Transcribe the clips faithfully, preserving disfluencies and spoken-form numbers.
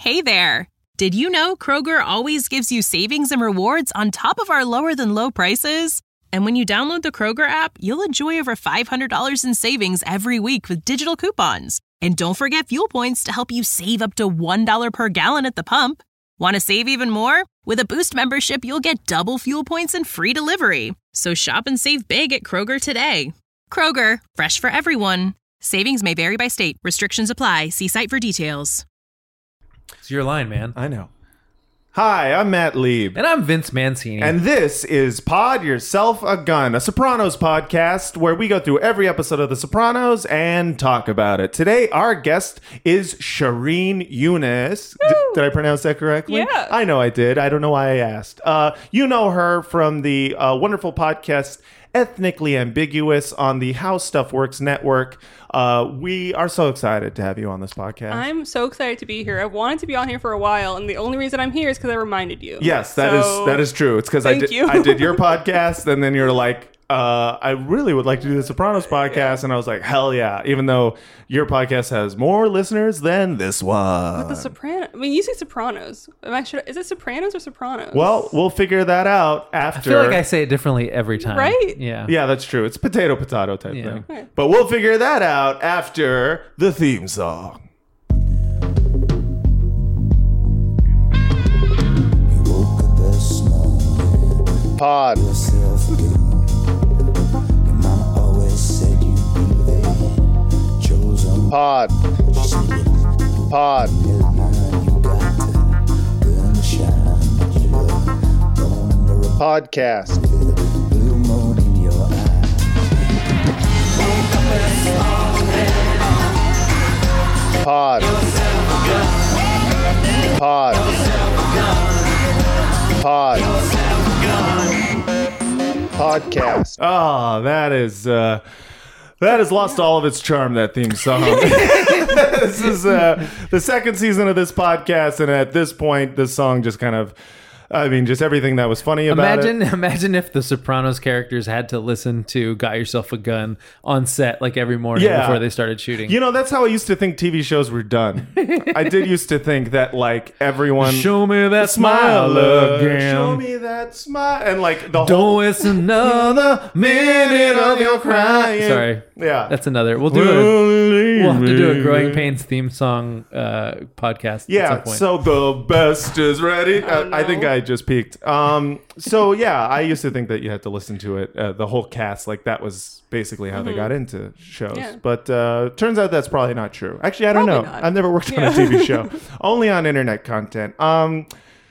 Hey there! Did you know Kroger always gives you savings and rewards on top of our lower-than-low prices? And when you download the Kroger app, you'll enjoy over five hundred dollars in savings every week with digital coupons. And don't forget fuel points to help you save up to one dollar per gallon at the pump. Want to save even more? With a Boost membership, you'll get double fuel points and free delivery. So shop and save big at Kroger today. Kroger, fresh for everyone. Savings may vary by state. Restrictions apply. See site for details. It's your line, man. I know. Hi, I'm Matt Lieb. And I'm Vince Mancini. And this is Pod Yourself a Gun, a Sopranos podcast where we go through every episode of The Sopranos and talk about it. Today, our guest is Shireen Yunus. D- did I pronounce that correctly? Yeah. I know I did. I don't know why I asked. Uh, you know her from the uh, wonderful podcast Ethnically Ambiguous on the How Stuff Works network. Uh, we are so excited to have you on this podcast. I'm so excited to be here. I've wanted to be on here for a while, and the only reason I'm here is because I reminded you. Yes, that So, is that is true. It's because I thank did you. I did your podcast, and then you're like, uh, I really would like to do the Sopranos podcast, and I was like, hell yeah! Even though your podcast has more listeners than this one. But the Sopranos. I mean, you say Sopranos. Am I should, is it Sopranos or Sopranos? Well, we'll figure that out after. I feel like I say it differently every time. Right? Yeah. Yeah, that's true. It's potato potato type Yeah. thing. Okay. But we'll figure that out after the theme song. Pod. Pod. Pod. Podcast. Pod. Pod. Pod. Podcast. Oh, that is uh that has lost all of its charm, that theme song. This is uh the second season of this podcast, and at this point the song just kind of I mean, just everything that was funny about Imagine, it. imagine if the Sopranos characters had to listen to "Got Yourself a Gun" on set like every morning Yeah. before they started shooting. You know, that's how I used to think T V shows were done. I did used to think that, like, everyone... Show me that smile again. Show me that smile. And, like, the Don't whole... waste another minute of your crying. Sorry. Yeah. That's another. We'll do a, we'll have to do a Growing Pains theme song uh, podcast at some Yeah, point. so the best is ready. Oh, uh, I think no. I just peaked. Um, so yeah, I used to think that you had to listen to it, uh, the whole cast, like that was basically how they got into shows. Yeah. But uh, turns out that's probably not true. Actually, I don't Probably know. not. I've never worked on a T V show, only on internet content. Um,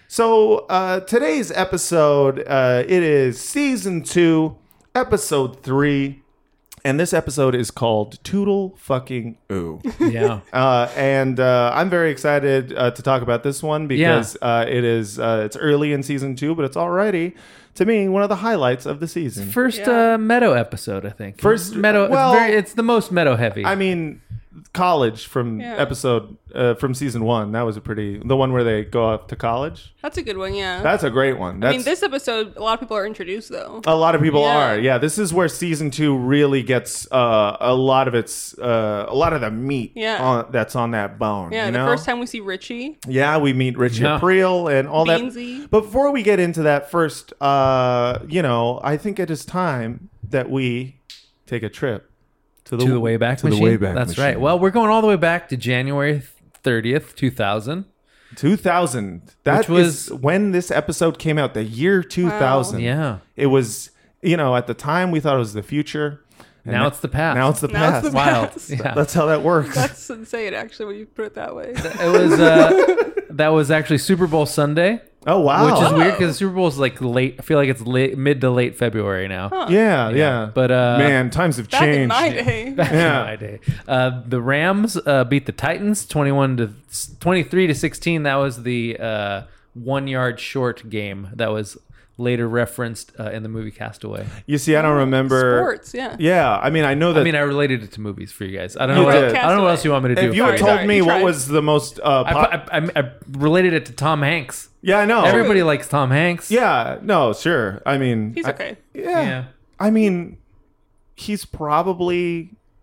so uh, today's episode, uh, it is season two, episode three. And this episode is called Toodle Fucking Ooh. yeah. Uh, and uh, I'm very excited uh, to talk about this one because uh, it is uh, it's early in season two, but it's already, to me, one of the highlights of the season. First Yeah. uh, Meadow episode, I think. First- Meadow. well- it's, very, it's the most Meadow heavy. I mean, college from Yeah. episode uh, from season one. That was a pretty the one where they go off to college. That's a good one, yeah. That's a great one. That's, I mean, this episode, a lot of people are introduced, though. a lot of people Yeah. are. Yeah, this is where season two really gets uh, a lot of its uh, a lot of the meat Yeah. on, that's on that bone. Yeah, you the know? first time we see Richie. Yeah, we meet Richie Yeah. April and all Beansy. that. But before we get into that first, uh, you know, I think it is time that we take a trip to the, to the Wayback to Machine. the Wayback That's Machine. right. Well, we're going all the way back to January thirtieth, two thousand. two thousand. That Which was- is when this episode came out, the year two thousand. Yeah. It was, you know, at the time we thought it was the future. And Now it's the past. Now it's the Now past. it's the Wild. past. Yeah. That's how that works. That's insane, actually, when you put it that way. It was uh, that was actually Super Bowl Sunday, oh, wow. which is weird because Super Bowl is like late. I feel like it's late, mid to late February now. Yeah, yeah. But uh, Man, times have Back in changed. my day. back Yeah. in my day, uh, the Rams uh, beat the Titans twenty-one to twenty-three to sixteen. That was the uh, one yard short game that was later referenced uh, in the movie Castaway. You see, I don't remember. Sports, yeah. Yeah, I mean, I know that. I mean, I related it to movies for you guys. I don't You know. What, did. I don't know what else you want me to do. if you for had Sorry, told sorry, me you what tried. was the most uh, I, pop- I, I, I related it to Tom Hanks. yeah, I know. Everybody likes Tom Hanks. Yeah, no, sure. I mean, He's I- okay. yeah. Yeah. I mean, he's probably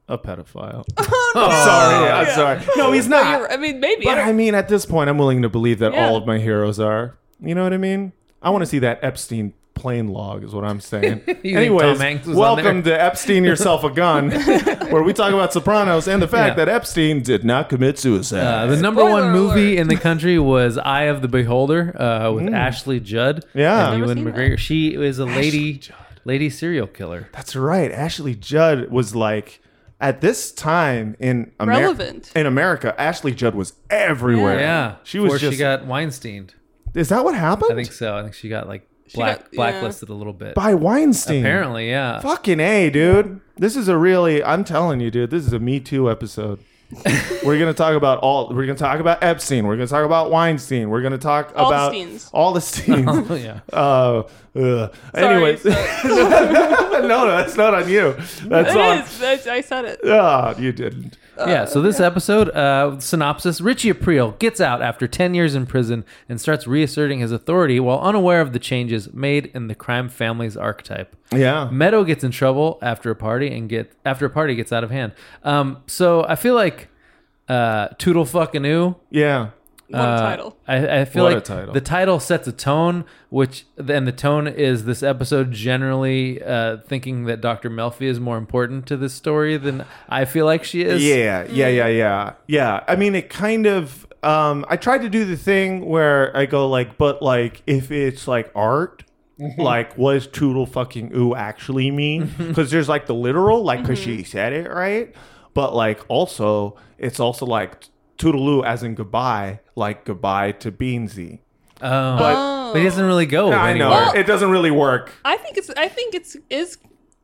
a pedophile. Oh, no. I'm sorry. I'm Yeah. sorry. No, he's No, not. you're, I mean, maybe. But I I mean, at this point, I'm willing to believe that Yeah. all of my heroes are. You know what I mean? I want to see that Epstein plane log, is what I'm saying. think Anyways, Tom Hanks was on welcome there? to Epstein Yourself a Gun, where we talk about Sopranos and the fact Yeah. that Epstein did not commit suicide. Uh, the number Spoiler one movie alert. in the country was Eye of the Beholder uh, with Ashley Judd Yeah. and Never Ewan seen McGregor. She is a lady, Judd. lady serial killer. That's right. Ashley Judd was like, at this time in America, Relevant. in America, Ashley Judd was everywhere. Yeah, she was before just. she got Weinsteined. Is that what happened? I think so. I think she got like black got- yeah. blacklisted a little bit. By Weinstein. Apparently, yeah. Fucking A, dude. This is a really, I'm telling you, dude, this is a Me Too episode. We're going to talk about all, we're going to talk about Epstein. We're going to talk about Weinstein. We're going to talk All the about Steens. all the Steens. Oh, yeah. Uh, ugh. Sorry, Anyways, so- no, no, that's not on you. That's It on, is. That's, I said it. Ah, you didn't. Yeah, so this episode, uh, synopsis, Richie April gets out after ten years in prison and starts reasserting his authority while unaware of the changes made in the crime family's archetype. Yeah. Meadow gets in trouble after a party and get after a party gets out of hand. Um, so I feel like uh, Toodle fucking ooh. Yeah. What a Uh, title. I, I feel What a like title. the title sets a tone, which then the tone is this episode generally uh, thinking that Doctor Melfi is more important to this story than I feel like she is. Yeah, yeah, yeah, yeah. Yeah. I mean, it kind of, um, I tried to do the thing where I go like, but like, if it's like art, like, what does Toodle fucking ooh actually mean? Because there's like the literal, like, because she said it, right? But like, also, it's also like Toodaloo as in goodbye, like goodbye to Beansy. Um, But Oh. but he doesn't really go I anywhere. know Well- it doesn't really work. I think it's. I think it's is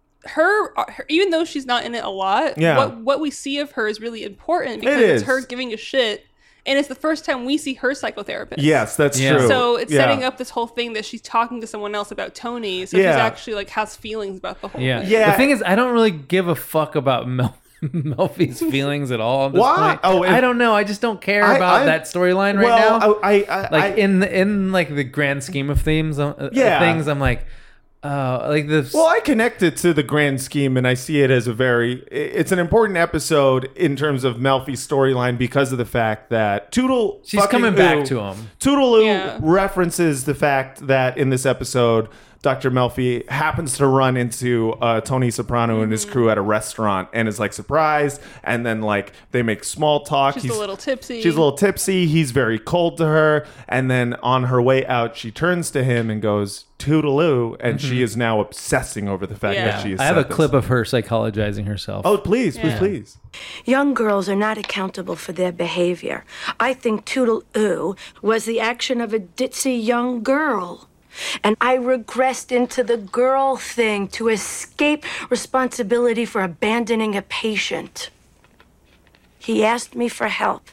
her, her. Even though she's not in it a lot, Yeah. What what we see of her is really important because It it's is. her giving a shit, and it's the first time we see her psychotherapist. Yes, that's Yeah. true. So it's Yeah. setting up this whole thing that she's talking to someone else about Tony. So she's Yeah. actually like has feelings about the whole Yeah. thing. Yeah. The thing is, I don't really give a fuck about Mel- Melfi's feelings at all at this Why? point. Oh, and- I don't know. I just don't care I- about I- that storyline right well, now. I, I, I, like I, in the, in like the grand scheme of themes, uh, Yeah. things, I'm like, uh, like the Well, I connect it to the grand scheme, and I see it as a very. It's an important episode in terms of Melfi's storyline because of the fact that Toodle. she's fucking coming back ooh, to him. Toodaloo Yeah. references the fact that in this episode, Doctor Melfi happens to run into uh, Tony Soprano and his crew at a restaurant and is like surprised, and then like they make small talk. She's He's- a little tipsy. She's a little tipsy. He's very cold to her. And then on her way out, she turns to him and goes, Toodaloo. And she is now obsessing over the fact Yeah. that she is I have a said this. clip of her psychologizing herself. Oh, please, please, Yeah. please. Young girls are not accountable for their behavior. I think Toodle-oo was the action of a ditzy young girl. And I regressed into the girl thing to escape responsibility for abandoning a patient. He asked me for help.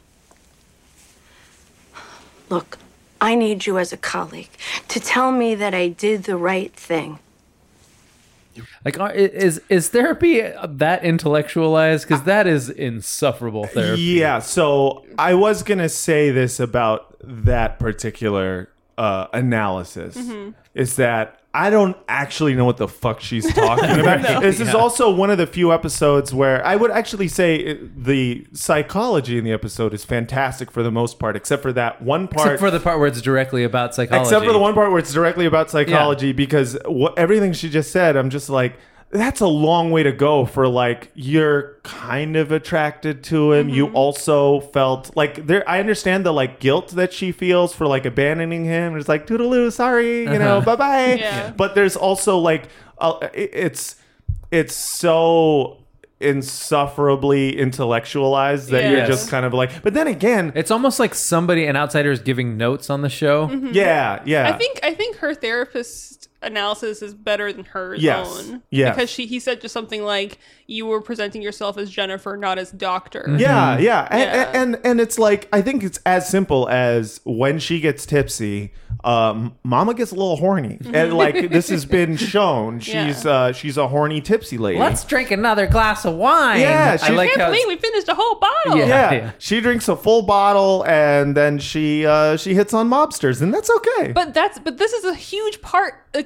Look, I need you as a colleague to tell me that I did the right thing. Like, are- is is therapy that intellectualized? Because that is insufferable therapy. Yeah, so I was going to say this about that particular uh, analysis is that I don't actually know what the fuck she's talking about. This is Yeah. also one of the few episodes where I would actually say it, the psychology in the episode is fantastic for the most part, except for that one part. Except for the part where it's directly about psychology. Except for the one part where it's directly about psychology, because what, everything she just said, I'm just like, that's a long way to go for like, you're kind of attracted to him. You also felt like there, I understand the like guilt that she feels for like abandoning him. It's like, toodaloo, sorry, you know, bye bye. Yeah. But there's also like, uh, it, it's, it's so insufferably intellectualized that Yeah. you're Yes. just kind of like, but then again, It's almost like somebody, an outsider, is giving notes on the show. yeah, yeah. I think I think her therapist analysis is better than hers Yes. own. Yes. Because she he said just something like you were presenting yourself as Jennifer, not as Doctor. Yeah, yeah. And, Yeah. and and it's like I think it's as simple as when she gets tipsy, um, Mama gets a little horny, and like this has been shown. She's Yeah. uh, she's a horny tipsy lady. Let's drink another glass of wine. Yeah, I she- like I can't how believe we finished a whole bottle. Yeah. yeah. yeah. She drinks a full bottle and then she uh, she hits on mobsters, and that's okay. But that's but this is a huge part. Like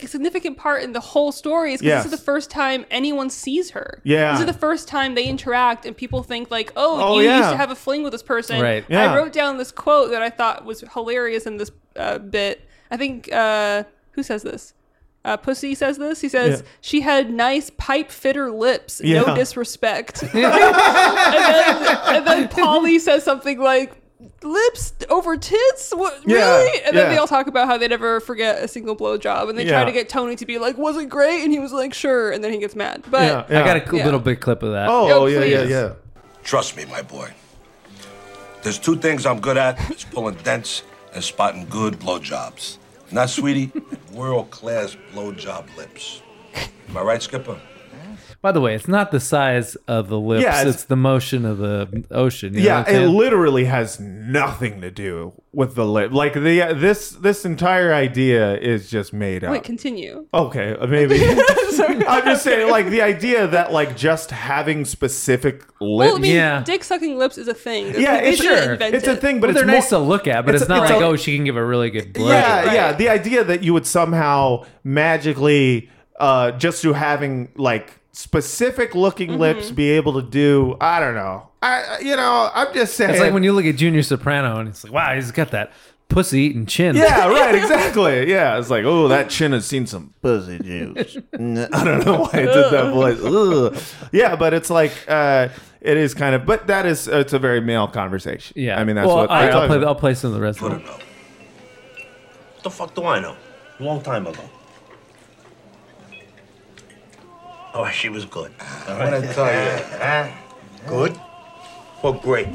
like a significant part in the whole story is because Yes. this is the first time anyone sees her. Yeah. This is the first time they interact and people think like, oh, Oh, you yeah. used to have a fling with this person. Right. Yeah. I wrote down this quote that I thought was hilarious in this uh, bit. I think, uh, who says this? Uh, Pussy says this. He says, Yeah. she had nice pipe fitter lips. Yeah. No disrespect. and, then, and then Polly says something like, lips over tits? What, Yeah, really? And then yeah. they all talk about how they never forget a single blowjob. And they Yeah. try to get Tony to be like, was it great? And he was like, sure. And then he gets mad. But Yeah, yeah. I got a cool Yeah. little bit clip of that. Oh, Yo, yeah, yeah, please. yeah. Trust me, my boy. There's two things I'm good at. It's pulling dents and spotting good blowjobs. Not, sweetie? World-class blowjob lips. Am I right, Skipper? By the way, it's not the size of the lips; Yeah, it's, it's- the motion of the ocean. you know Yeah, what I'm it saying? literally has nothing to do with the lip. Like the this this entire idea is just made up. wait, continue. Okay, uh, maybe. I'm just saying, like the idea that like just having specific lips. Well, I mean, Yeah. dick sucking lips is a thing. Yeah, they it's should sure. invent It's a it. thing, but Well, it's they're more, nice to look at, but it's it's, a- not it's like a- oh, she can give a really good blowjob. Yeah, Right. yeah. The idea that you would somehow magically, uh, just through having like specific looking Mm-hmm. lips, be able to do. I don't know. I, you know, I'm just saying. It's like when you look at Junior Soprano and it's like, wow, he's got that pussy eating chin. Yeah, right, exactly. Yeah, it's like, oh, that chin has seen some pussy juice. I don't know why I did that voice. Ugh. Yeah, but it's like, uh, it is kind of, but that is, it's a very male conversation. yeah. I mean, that's well, what I, we're I'll talking play. about. I'll play some of the rest of Good it. enough. What the fuck do I know? A long time ago. Oh, she was good. I want to tell you. Good? Well, great.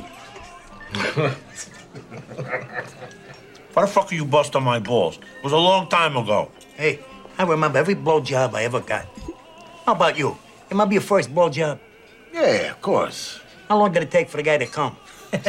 Why the fuck are you busting my balls? It was a long time ago. Hey, I remember every blowjob I ever got. How about you? It might be your first blowjob. Yeah, of course. How long did it take for the guy to come? You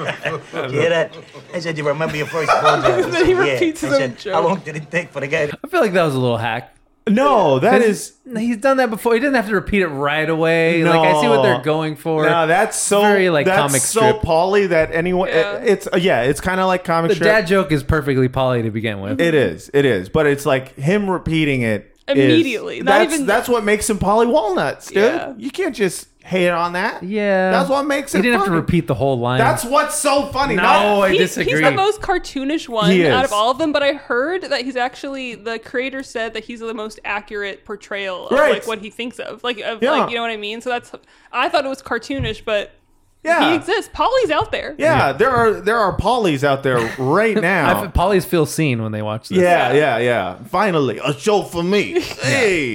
hear that? I said, you remember your first blowjob? And then he Yeah. repeats I his own said, joke. how long did it take for the guy to I feel like that was a little hack. No, that is. He's done that before. He doesn't have to repeat it right away. Like I see what they're going for. No, that's so very like that's comic so strip. Pauly that anyone. Yeah. It, it's uh, yeah, it's kind of like comic The strip. dad joke is perfectly Polly to begin with. It is, it is, but it's like him repeating it is- Immediately. Not that's even- that's what makes him Polly Walnuts, dude. Yeah. You can't just hate on that. Yeah, that's what makes it. He didn't have to funny. repeat the whole line. That's what's so funny. no, Not- I He- disagree. He's the most cartoonish one He out is. of all of them, but I heard that he's actually the creator said that he's the most accurate portrayal of Right. like what he thinks of, like of Yeah. like you know what I mean. So that's I thought it was cartoonish, but yeah, he exists. Polly's out there. yeah, there are there are Pollys out there right I now. f- Polly's feel seen when they watch this. yeah, yeah, yeah. Finally, a show for me. Hey,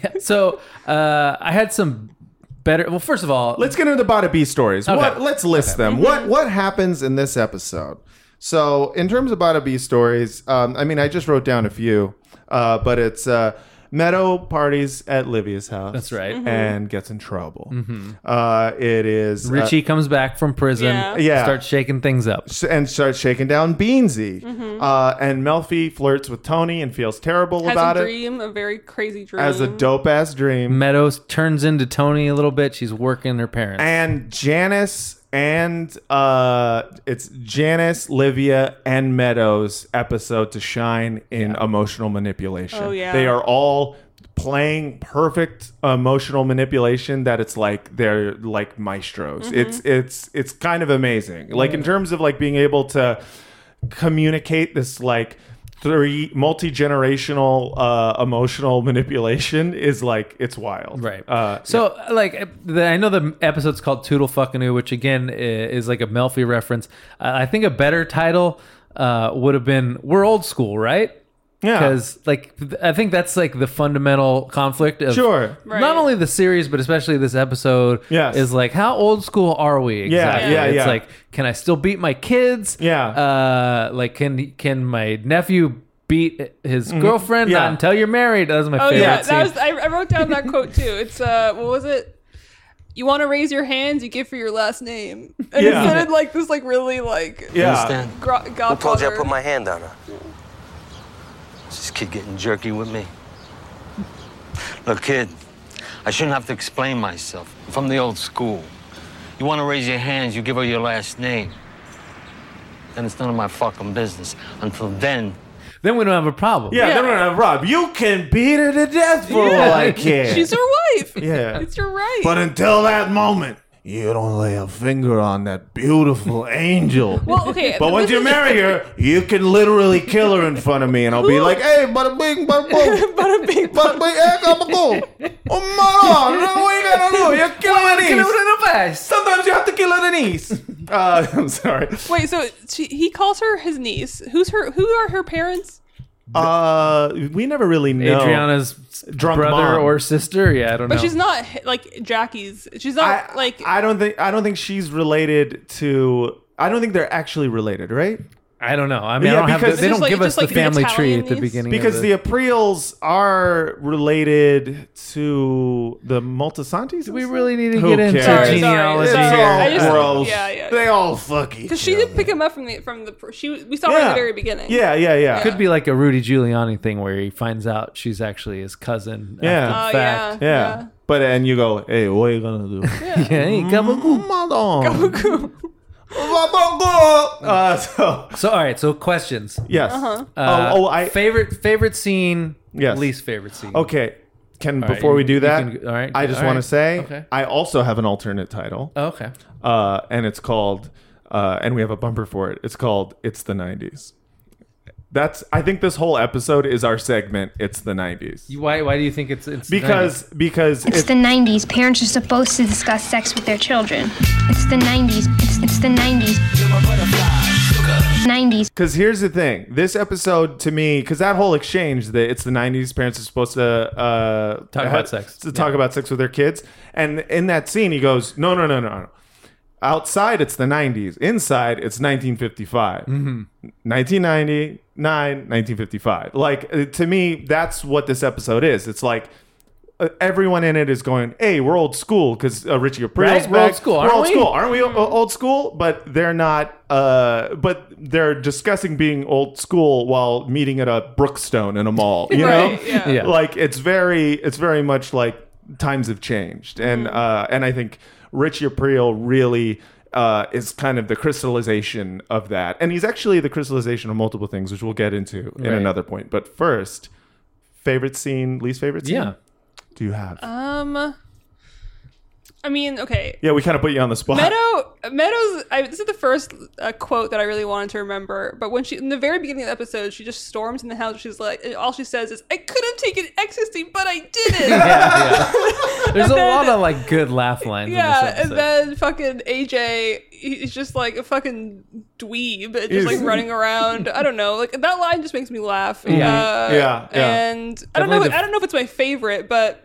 So uh, I had some better. Well, first of all, let's get into the Bada B stories. Okay. What? Let's list them. What What happens in this episode? So, in terms of Bada B stories, um, I mean, I just wrote down a few, uh, but it's uh, Meadow parties at Livia's house. That's right. Mhm. and gets in trouble. Uh, it is uh, Richie comes back from prison. Yeah. Yeah. starts shaking things up. and starts shaking down Beansy. Uh, and Melfi flirts with Tony and feels terrible Has about a it. dream, a very crazy dream. As a dope ass dream. Meadows turns into Tony a little bit. She's working her parents. And Janice and uh, it's Janice, Livia, and Meadows episode to shine in emotional manipulation. Oh, yeah. They are all playing perfect emotional manipulation that it's like they're like maestros. Mm-hmm. It's it's it's kind of amazing. Like in terms of like being able to communicate this like three multi-generational uh emotional manipulation is like it's wild. Right. Uh So, like, the, I know the episode's called Toodle Fucking which again i- is like a Melfi reference. Uh, I think a better title uh, would have been "We're Old School," right? Yeah. Because, like, th- I think that's like the fundamental conflict of Sure. Right. not only the series, but especially this episode. Yes. Is like, how old school are we? Exactly? yeah, It's yeah. like, can I still beat my kids? Yeah. Uh, like, can can my nephew beat his girlfriend? Yeah. Not until you're married. That was my Oh favorite yeah, scene. that was. I, I wrote down that quote too. It's uh, what was it? You want to raise your hands, you give for your last name, and Yeah. it sounded like this, like really like Yeah. Understand? gro- Who told Godfather. you I put my hand on her? Is this kid getting jerky with me? Look, kid, I shouldn't have to explain myself. I'm from the old school. You want to raise your hands, you give her your last name. Then it's none of my fucking business. Until then, Then we don't have a problem. Yeah, Yeah. then we're not Rob. You can beat her to death for all I care. She's your wife. Yeah. It's your right. But until that moment, you don't lay a finger on that beautiful angel. well, okay. But once this you is- marry her, you can literally kill her in front of me, and I'll be like, "Hey, bada bing, bada boom, Bada bing, bada bing, hey, come go. Oh my God, what you gotta do? You're killing her in the face. Sometimes you have to kill her in the knees." Uh, I'm sorry. Wait, so she, he calls her his niece. Who's her? Who are her parents? Uh, we never really know. Adriana's Drunk brother mom. or sister. Yeah, I don't But know. she's not like Jackie's. She's not I, like. I don't think I don't think she's related to. I don't think they're actually related, right? I don't know. I mean, Yeah, I don't have. The, because- they Just don't like- give us just the like the family tree Italian at the niece? beginning. Because of the Aprils are related to the Multisantis. Do we really need to Who get into cares? Sorry, sorry, genealogy sorry. here? I just- gross. yeah, yeah. They all fuck each Because she other. did pick him up from the from the. She we saw her at the very beginning. Yeah, yeah, yeah. Could be like a Rudy Giuliani thing where he finds out she's actually his cousin. Yeah. After Oh the fact. Yeah. yeah. But and you go, hey, what are you gonna do? Yeah. Hey, gabagool. Gabagool. Gabagool. Uh, so So all right. So questions. yes. Uh-huh. Uh, oh, oh, I favorite favorite scene. Yes. Least favorite scene. okay. Can All right, before you- we do you that, can- all right, I just all want right. to say Okay. I also have an alternate title, Oh, okay. uh, and it's called, uh, and we have a bumper for it. It's called "It's the nineties." That's I think this whole episode is our segment. It's the nineties You- Why? Why do you think it's it's because because It's it, the nineties. Parents are supposed to discuss sex with their children. It's the nineties. It's, it's the nineties. nineties. Because here's the thing, this episode to me, because that whole exchange that it's the nineties, parents are supposed to uh, Talk about sex. to talk about sex with their kids, and in that scene he goes, no, no, no, no, no. Outside it's the nineties, inside it's nineteen fifty-five, Mm-hmm. nineteen ninety-nine, nineteen fifty-five. Like uh, to me, that's what this episode is. It's like. Uh, everyone in it is going, hey, we're old school because uh, Richie April's Right? We're back. old school, We're aren't old we? school, aren't we? o- old school, but they're not. Uh, but they're discussing being old school while meeting at a Brookstone in a mall. You know, Right, yeah. Yeah. like it's very, it's very much like times have changed, and uh, and I think Richie April really. Uh, is kind of the crystallization of that, and he's actually the crystallization of multiple things, which we'll get into in Right. another point. But first, favorite scene, least favorite scene. Yeah. Do you have? Um. I mean, okay. Yeah, we kind of put you on the spot. Meadow, Meadows. I, this is the first uh, quote that I really wanted to remember. But when she, in the very beginning of the episode, she just storms in the house. She's like, all she says is, "I could have taken ecstasy, but I didn't." Yeah, yeah. There's a then- lot of like good laugh lines. Yeah, in this and episode. then fucking A J, he's just like a fucking dweeb, and just like He's- running around. I don't know, like that line just makes me laugh. Yeah. uh, Yeah, yeah. And I don't know. Definitely the- I don't know if it's my favorite, but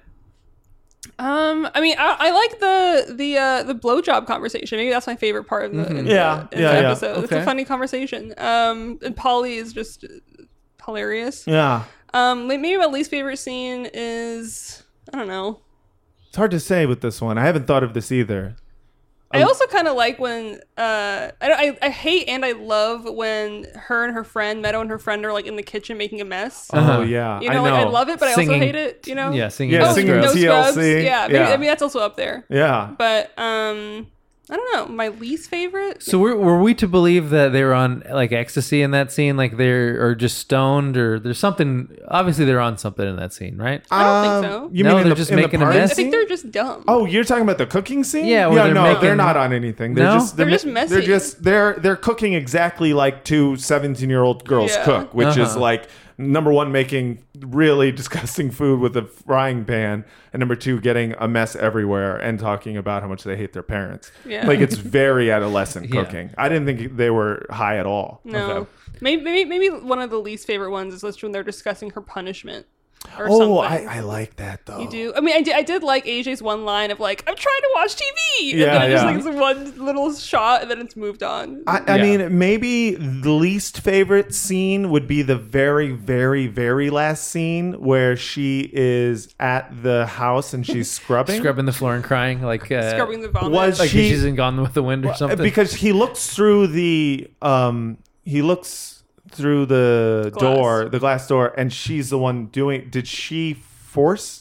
um, I mean, I, I like the the uh, the blowjob conversation. Maybe that's my favorite part of the in Yeah, the, in yeah, the yeah. episode. It's Okay. a funny conversation. Um, and Polly is just hilarious. Yeah, Um, like, maybe my least favorite scene is I don't know. it's hard to say with this one. I haven't thought of this either. I also kind of like when uh, I, I I hate and I love when her and her friend Meadow and her friend are like in the kitchen making a mess. Uh-huh. Oh yeah, You know, I know. like I love it, but I Singing. also hate it. You know? Yeah, singing. Yeah, Oh, singing no T L C. scrubs. Yeah, maybe, Yeah. I mean that's also up there. Yeah, But um, I don't know. My least favorite. So were, were we to believe that they were on like ecstasy in that scene, like they're or just stoned, or there's something? Obviously, they're on something in that scene, right? I don't think Um, so. You No, mean in they're the, just in the making a party mess? I think scene? they're just dumb. Oh, you're talking about the cooking scene? Yeah, where they're no, making- they're not on anything. They're No? just They're just messy. They're just they're they're cooking exactly like two seventeen-year-old girls Yeah. cook, which is Uh-huh. like number one, making really disgusting food with a frying pan, and number two, getting a mess everywhere and talking about how much they hate their parents. Yeah. Like it's very adolescent Yeah. cooking. I didn't think they were high at all. No. Okay. Maybe, maybe maybe one of the least favorite ones is just when they're discussing her punishment or Oh, something. I, I like that though. You do? I mean, I did, I did like A J's one line of like, I'm trying to watch T V! And Yeah, then it just yeah. like it's one little shot and then it's moved on. I, I Yeah. mean, maybe the least favorite scene would be the very, very, very last scene where she is at the house and she's scrubbing. Scrubbing the floor and crying, like uh, Scrubbing the vomit. Was like she- she's in Gone with the Wind or something. Because he looks through the um he looks through the Glass. door, the glass door, and she's the one doing. Did she force?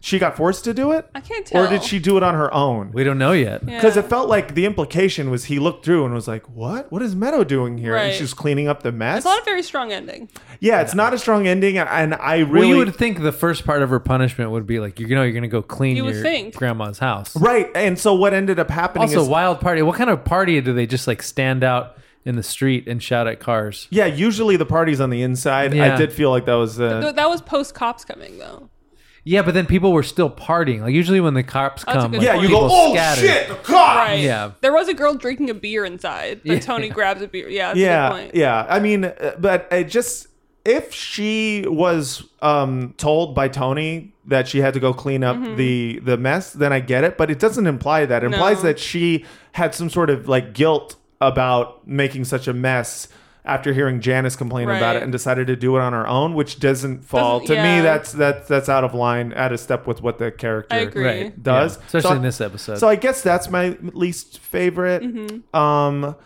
she got forced to do it? I can't tell. Or did she do it on her own? We don't know yet. Because Yeah. it felt like the implication was he looked through and was like, what? What is Meadow doing here? And Right. she's cleaning up the mess. It's not a very strong ending. Yeah, it's not a strong ending. And I really. Well, you would think the first part of her punishment would be like, you know, you're going to go clean You would your think. grandma's house. Right. And so what ended up happening Also, is. wild party. What kind of party do they just like stand out in the street and shout at cars? Yeah, usually the party's on the inside. Yeah. I did feel like that was. Uh, Th- that was post cops coming though. Yeah, but then people were still partying. Like usually when the cops That's a come, good like, yeah, you people go, oh scatter. shit, the cop! Right. Yeah. There was a girl drinking a beer inside, but Yeah. Tony grabs a beer. Yeah. That's a Yeah, good point. yeah. I mean, uh, but it just if she was um, told by Tony that she had to go clean up Mm-hmm. the the mess, then I get it. But it doesn't imply that. It implies No. that she had some sort of like guilt about making such a mess after hearing Janice complain about Right. it and decided to do it on her own, which doesn't fall Doesn't- to me. yeah. That's that's that's out of line, out of step with what the character I agree. Right. does. Yeah. Especially So- in this episode. So I guess that's my least favorite. Mm-hmm. Um,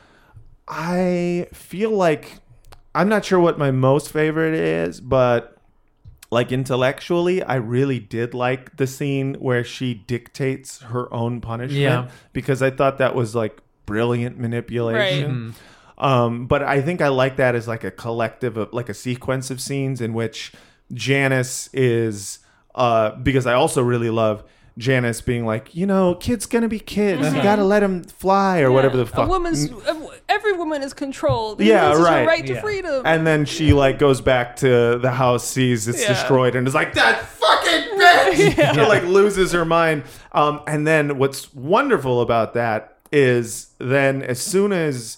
I feel like I'm not sure what my most favorite is, but like intellectually, I really did like the scene where she dictates her own punishment Yeah. because I thought that was like brilliant manipulation. Right. Um, but I think I like that as like a collective of like a sequence of scenes in which Janice is uh, because I also really love Janice being like, you know, kids gonna be kids. You gotta let them fly or whatever the fuck. A woman's a- every woman is controlled. Yeah, This is her right. right to Yeah. freedom. And then she like goes back to the house, sees it's Yeah. destroyed, and is like, "That fucking bitch!" And, like loses her mind. Um, and then what's wonderful about that is then as soon as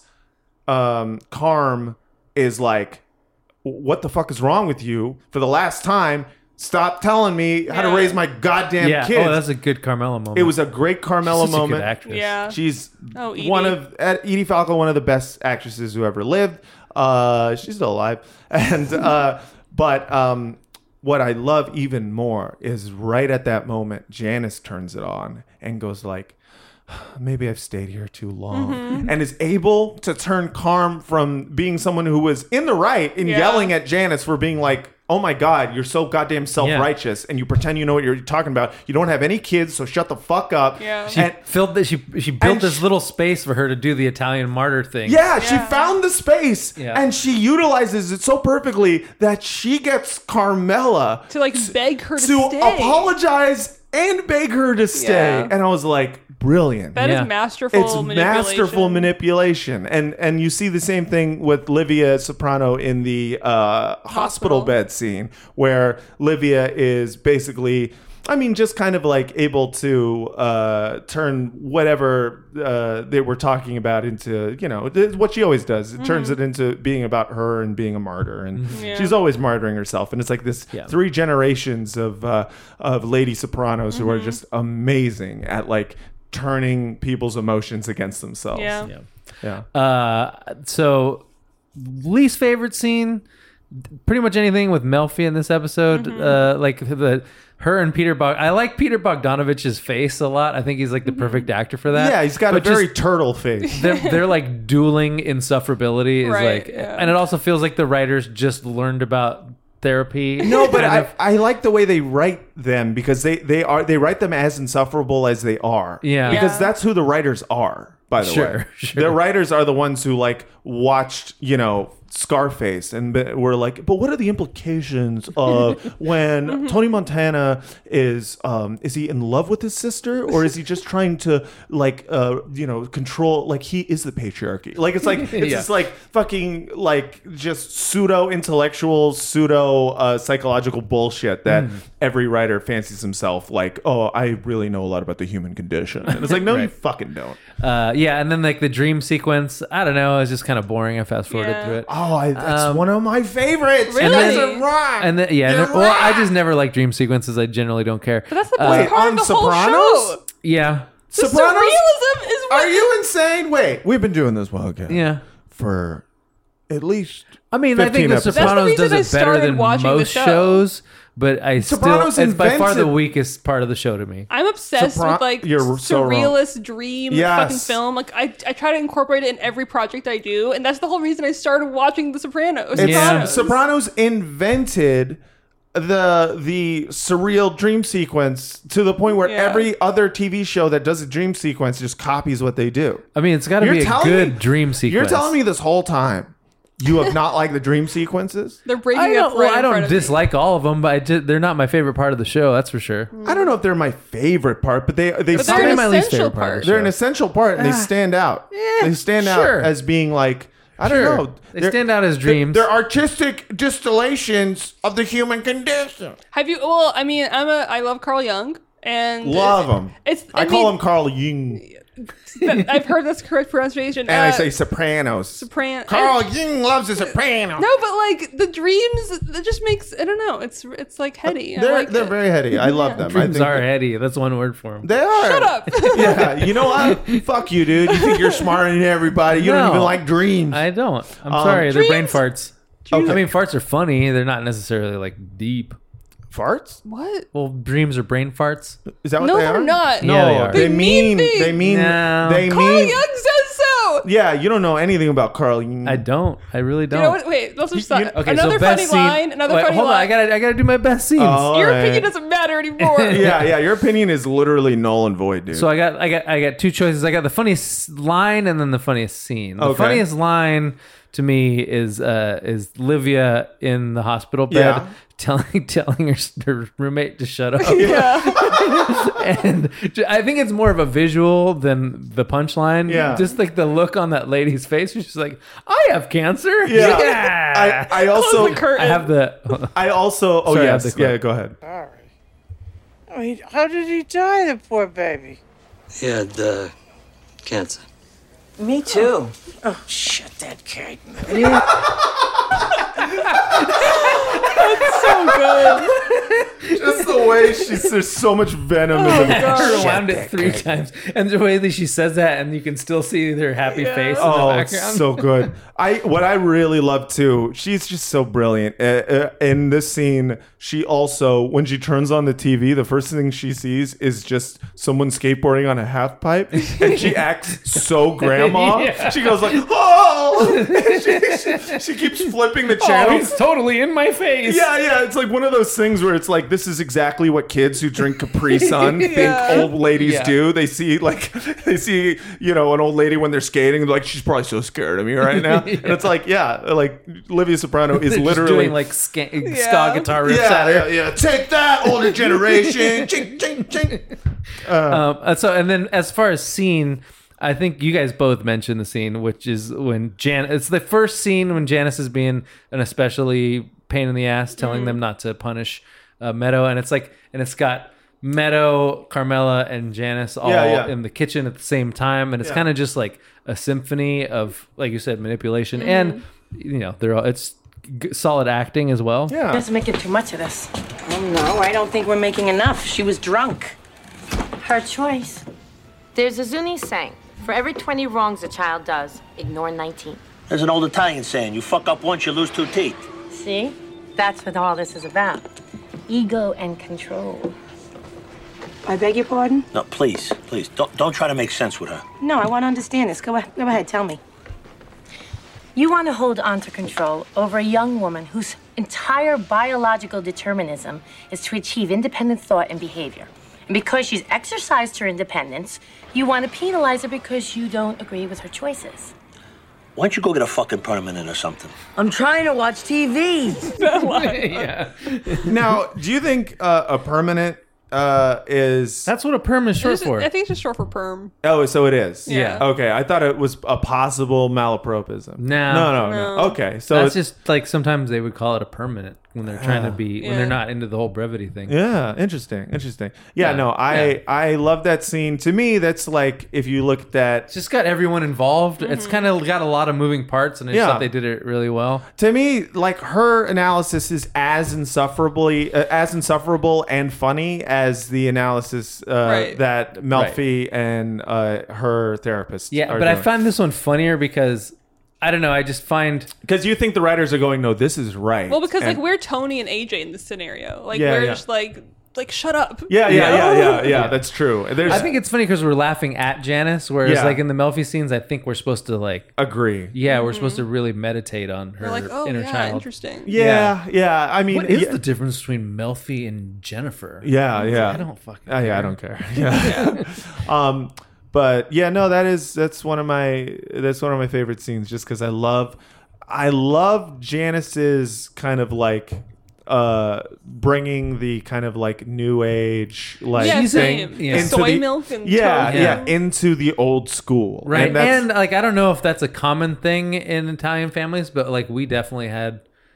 um, Carm is like, "What the fuck is wrong with you?" For the last time, stop telling me how to Yeah. raise my goddamn yeah. kids. Oh, that's a good Carmela moment. It was a great Carmela She's such a good moment. actress. Yeah. She's Oh, Edie. one of uh, Edie Falco, one of the best actresses who ever lived. Uh, she's still alive, and uh, but um, what I love even more is right at that moment, Janice turns it on and goes like, "Maybe I've stayed here too long," Mm-hmm. and is able to turn Carm from being someone who was in the right and Yeah. yelling at Janice for being like, "Oh my God, you're so goddamn self-righteous, and you pretend you know what you're talking about. You don't have any kids, so shut the fuck up." Yeah. She And- filled this, she she built and this she- little space for her to do the Italian martyr thing. Yeah, she Yeah. found the space Yeah. and she utilizes it so perfectly that she gets Carmela to like beg her to, to stay. apologize and beg her to stay. Yeah. And I was like, brilliant. That is Yeah. masterful. It's manipulation. masterful manipulation. And and you see the same thing with Livia Soprano in the uh, hospital. Hospital. bed scene where Livia is basically, I mean, just kind of like able to uh, turn whatever uh, they were talking about into, you know, th- what she always does. It turns it into being about her and being a martyr. And Yeah. she's always martyring herself. And it's like this Yeah. three generations of, uh, of lady sopranos who are just amazing at like turning people's emotions against themselves. Yeah. Yeah. Yeah. Uh, so least favorite scene, pretty much anything with Melfi in this episode. Mm-hmm. Uh, like the her and Peter Bog. I like Peter Bogdanovich's face a lot. I think he's like the Mm-hmm. perfect actor for that. Yeah, he's got But a very just- turtle face. they're, they're like dueling insufferability. Is Right, like, yeah. and it also feels like the writers just learned about therapy. No, but kind I, of. I like the way they write them because they, they are they write them as insufferable as they are. Yeah. Because Yeah. that's who the writers are, by the Sure, way. sure. The writers are the ones who like watched, you know, Scarface and be- were like, but what are the implications of when Tony Montana is um is he in love with his sister or is he just trying to like uh you know control, like he is the patriarchy, like it's like it's Yeah. just like fucking like just pseudo intellectual pseudo uh, psychological bullshit that every writer fancies himself like, oh, I really know a lot about the human condition, and it's like, no, you Right. fucking don't. Uh, yeah, and then like the dream sequence. I don't know. It's just kind of boring. I fast forwarded Yeah. through it. Oh, I, that's Um, one of my favorites. Really? You guys are wrong. And then yeah, You're no- well, I wrong. just never like dream sequences. I generally don't care. But that's the Uh, best Wait, part on of the whole Sopranos? show. Yeah, The Sopranos? surrealism is what Are you insane? Wait, we've been doing this podcast yeah. for at least. I mean, I think fifteen The episodes. Sopranos That's the does reason it I better started than watching the most show. shows, but I Sopranos still it's by far the invented- weakest part of the show to me. I'm obsessed Sopra- with like You're so wrong. surrealist dream Yes. fucking film. Like I, I try to incorporate it in every project I do, and that's the whole reason I started watching The Sopranos. It's Yeah. Sopranos invented the the surreal dream sequence to the point where Yeah. every other T V show that does a dream sequence just copies what they do. I mean, it's got to You're be a telling good me- dream sequence. You're telling me this whole time you have not liked the dream sequences? They're breaking I up don't, right well, I in don't front of me. dislike all of them, but I just, they're not my favorite part of the show. That's for sure. I don't know if they're my favorite part, but they they But stand- they're an my least essential favorite part of part. the they're an show. essential part and they stand out. they stand sure. out as being like I Sure. don't know. They They're- stand out as they're- dreams. They're artistic distillations of the human condition. Have you? Well, I mean, I'm a. I love Carl Jung, and Love him. It's. I, I, call mean, him Carl Jung, him. I've heard that's correct pronunciation. and I Uh, say Sopranos. Sopran- Carl I- Jung loves the Sopranos. No, but like the dreams, it just makes. I don't know. It's it's like heady. I They're like they're it. very heady. I love them. I Dreams think are that- heady. That's one word for them. They are. Shut up. Yeah, you know what? Fuck you, dude. You think you're smarter than everybody. You don't No. even like dreams. I don't. I'm Um, sorry. They're brain dreams- farts. Okay. I mean, farts are funny. They're not necessarily like deep. Farts? What? Well, dreams are brain farts. Is that what No, they they're are? not. No, Yeah, they are. they, They mean mean things. they mean No. they Carl mean Jung says so. Yeah, you don't know anything about Carl Jung. I don't. I really don't. You know what? Wait, let's just You- stop. you- Okay, another so funny best scene. line. Another Wait, funny hold line. on. I gotta. I gotta do my best scenes. Oh, Your all right. opinion doesn't matter anymore. Yeah, yeah, your opinion is literally null and void, dude. So I got. I got. I got two choices. I got the funniest line and then the funniest scene. The Okay. funniest line to me is uh is Livia in the hospital bed. Yeah. Telling telling her, her roommate to shut up, Yeah. and j- I think it's more of a visual than the punchline. Yeah. just like the look on that lady's face. She's like, "I have cancer." yeah. Yeah. I, I also Close the curtain. I have the. I also oh Sorry, I have yes, the clip. yeah, go ahead. Sorry. I mean, how did he die, the poor baby? He had uh, cancer. Me too. Oh, shut that kid. So good. Just the way she's there's so much venom in the I rewound it three times, and the way that she says that, and you can still see her happy Yeah. face in Oh, the it's background. so good. I what I really love too. She's just so brilliant. Uh, uh, in this scene, she also when she turns on the T V, the first thing she sees is just someone skateboarding on a half pipe, and she acts so grandma. Yeah. She goes like, "Oh!" she, she, she keeps flipping the Oh, channel. he's totally in my face. Yeah, yeah, it's like one of those things where it's like this is exactly what kids who drink Capri Sun Yeah. think old ladies Yeah. do. They see like they see you know an old lady when they're skating, they're like she's probably so scared of me right now, and it's like yeah, like Olivia Soprano is They're just literally doing like ska- ska guitar riffs yeah, at her. yeah, yeah. Take that, older generation. Ching, ching, ching. Um, and so, and then as far as scene, I think you guys both mentioned the scene, which is when Jan. It's the first scene when Janice is being an especially pain in the ass, telling them not to punish uh, Meadow, and it's like, and it's got Meadow, Carmela, and Janice all Yeah, yeah. in the kitchen at the same time, and it's Yeah. kind of just like a symphony of, like you said, manipulation, and you know, they're all it's g- solid acting as well. Yeah. That's making too much of this. Oh, no, I don't think we're making enough. She was drunk. Her choice. There's a Zuni saying, for every twenty wrongs a child does, ignore nineteen. There's an old Italian saying, you fuck up once, you lose two teeth. See? That's what all this is about. Ego and control. I beg your pardon? No, please, please, don't, don't try to make sense with her. No, I want to understand this. Go, go ahead, tell me. You want to hold on to control over a young woman whose entire biological determinism is to achieve independent thought and behavior. And because she's exercised her independence, you want to penalize her because you don't agree with her choices. Why don't you go get a fucking permanent or something? I'm trying to watch T V. yeah. Now, do you think uh, a permanent uh, is? That's what a perm is short It's just- for. I think it's just short for perm. Oh, so it is. Yeah. Okay, I thought it was a possible malapropism. No. no, no, no. No. Okay, so That's it's, just like sometimes they would call it a permanent when they're trying to be when Yeah. they're not into the whole brevity thing. yeah, interesting, interesting. Yeah, Yeah, no, I yeah. I love that scene. To me, that's like if you look at that. It's just got everyone involved. It's kind of got a lot of moving parts, and I just Yeah. thought they did it really well. To me, like her analysis is as insufferably uh, as insufferable and funny as the analysis uh, Right. that Melfi and uh, her therapist. Yeah, are but I doing. find this one funnier because I don't know. I just find because you think the writers are going, no, this is right. Well, because And- like we're Tony and A J in this scenario. Like Yeah, we're yeah. just like like shut up. Yeah, yeah, Yeah. yeah, yeah, yeah. That's true. There's, I think it's funny because we're laughing at Janice, whereas Yeah. like in the Melfi scenes, I think we're supposed to like agree. Yeah, we're supposed to really meditate on her We're like, oh inner yeah, child. interesting. Yeah, yeah. I mean, What is yeah, the difference between Melfi and Jennifer? Yeah, yeah. I don't fucking. Uh, yeah, I don't care. Yeah. um, but yeah, no, that is that's one of my that's one of my favorite scenes, just because I love I love Janice's kind of like uh bringing the kind of like new age like Yeah, thing same. Yeah. into Soy the- milk and yeah, tofu. yeah into the old school, Right, and, and, that's, like I don't know if that's a common thing in Italian families, but like we definitely had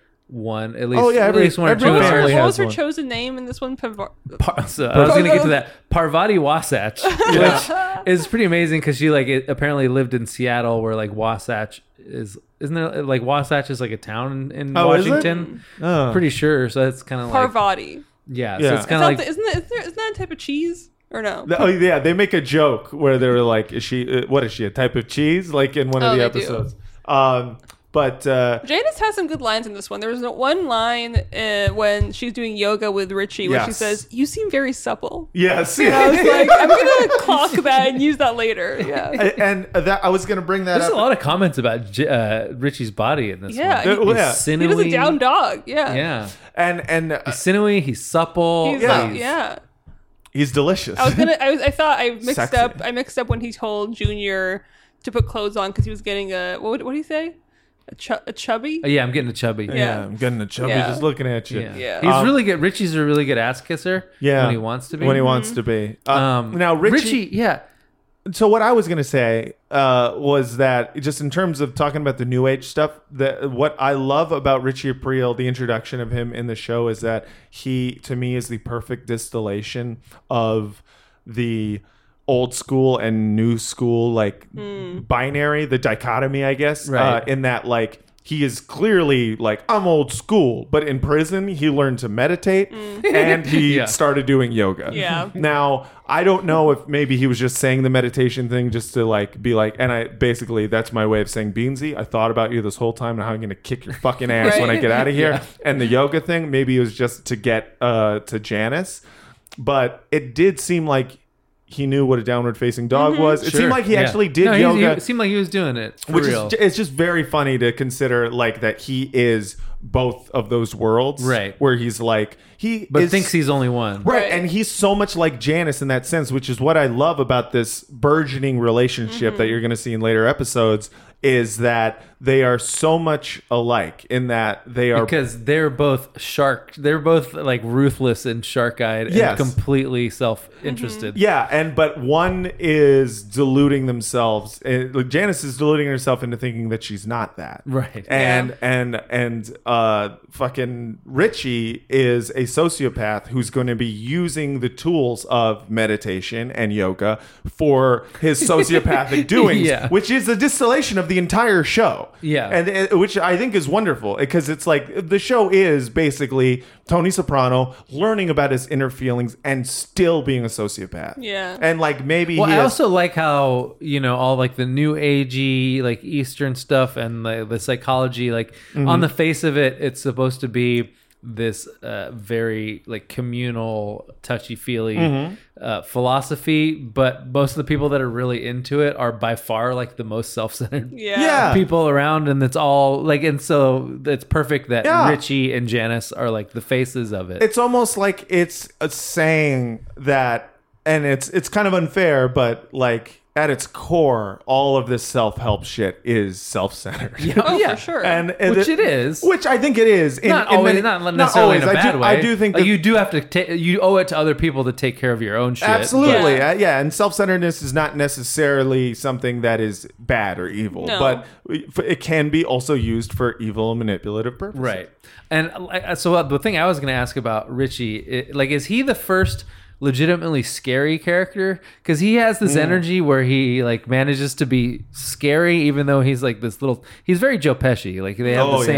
one at least. Oh, yeah, at every- least one or every two. in What was, our her, family what has was her one. chosen name in this one? Pavar- Par- so I was going to get to that. Parvati Wasatch, which is pretty amazing because she like it apparently lived in Seattle, where like Wasatch is. Isn't there like Wasatch is like a town in, in Oh, is it? Washington? Oh. Pretty sure. So it's kind of like Parvati. yeah. Yeah. So it's Is kind that of like the, isn't, that, is there, isn't that a type of cheese or no? The- oh yeah, they make a joke where they were like, "Is she? Uh, what is she? A type of cheese?" Like in one of Oh, the they do. episodes. Um, but uh, Janice has some good lines in this one. There was one line uh, when she's doing yoga with Richie where she Yes. says, "You seem very supple." yes, And I was like, I'm gonna clock that and use that later. Yeah. and that I was gonna bring that there's up. a lot of comments about J- uh, Richie's body in this Yeah, one. he- yeah. He's He does a sinewy. down dog. Yeah. Yeah, and and uh, he's sinewy. He's supple. He's Yeah. like, yeah. he's delicious. I was gonna. I was. I thought I mixed Sexy. up. I mixed up when he told Junior to put clothes on because he was getting a what? would- What do you say? A, chu- a chubby. Oh, yeah, I'm getting a chubby. yeah. Yeah. I'm getting a chubby Yeah. just looking at you. Yeah. Yeah. He's Um, really good. Richie's a really good ass kisser. Yeah, when he wants to be. When he wants to be. Uh, Um, now Richie, yeah. So what I was gonna say uh, was that just in terms of talking about the new age stuff, that what I love about Richie Aprile, the introduction of him in the show, is that he to me is the perfect distillation of the old school and new school like binary, the dichotomy, I guess, Right. uh, in that like he is clearly like, I'm old school, but in prison he learned to meditate and he Yeah. started doing yoga. Yeah. Now, I don't know if maybe he was just saying the meditation thing just to like be like, and I basically that's my way of saying, Beansy, I thought about you this whole time and how I'm gonna kick your fucking ass when I Right. get out of here. Yeah. And the yoga thing, maybe it was just to get uh to Janice, but it did seem like he knew what a downward facing dog was. It Sure. seemed like he Yeah. actually did No, he- yoga. He, seemed like he was doing it for which real. is it's just very funny to consider like that he is both of those worlds, Right. Where he's like he but is, thinks he's only one. right, Right. and he's so much like Janice in that sense, which is what I love about this burgeoning relationship Mm-hmm. that you're going to see in later episodes. Is that they are so much alike in that they are Because they're both shark. They're both like ruthless and shark-eyed Yes. and completely self-interested. Yeah, and but one is deluding themselves. Uh, like, Janice is deluding herself into thinking that she's not that. Right. And Yeah. and and uh fucking Richie is a sociopath who's going to be using the tools of meditation and yoga for his sociopathic doings, Yeah. which is the distillation of the entire show. Yeah. And uh, which I think is wonderful because it's like the show is basically Tony Soprano learning about his inner feelings and still being a sociopath. Yeah. And like maybe Well, he I has- also like how, you know, all like the new agey, like Eastern stuff and the, the psychology, like Mm-hmm. on the face of it, it's supposed to be this uh, very like communal, touchy-feely Mm-hmm. uh, philosophy. But most of the people that are really into it are by far like the most self-centered Yeah. Yeah. people around. And it's all like, and so it's perfect that Yeah. Richie and Janice are like the faces of it. it's almost like it's a saying that, and it's it's kind of unfair, but like at its core, all of this self-help shit is self-centered. Oh, Yeah. for sure. And, and Which it is. Which I think it is. In, not in always, many- not necessarily always. in a I bad do, way. I do think like that you do have to take. You owe it to other people to take care of your own shit. absolutely, Yeah. Uh, yeah. And self-centeredness is not necessarily something that is bad or evil, No. but it can be also used for evil and manipulative purposes. Right. And uh, so uh, the thing I was going to ask about Richie, it, like, is he the first legitimately scary character? Because he has this Mm. energy where he like manages to be scary, even though he's like this little. He's very Joe Pesci. Like they have Oh, the same yeah.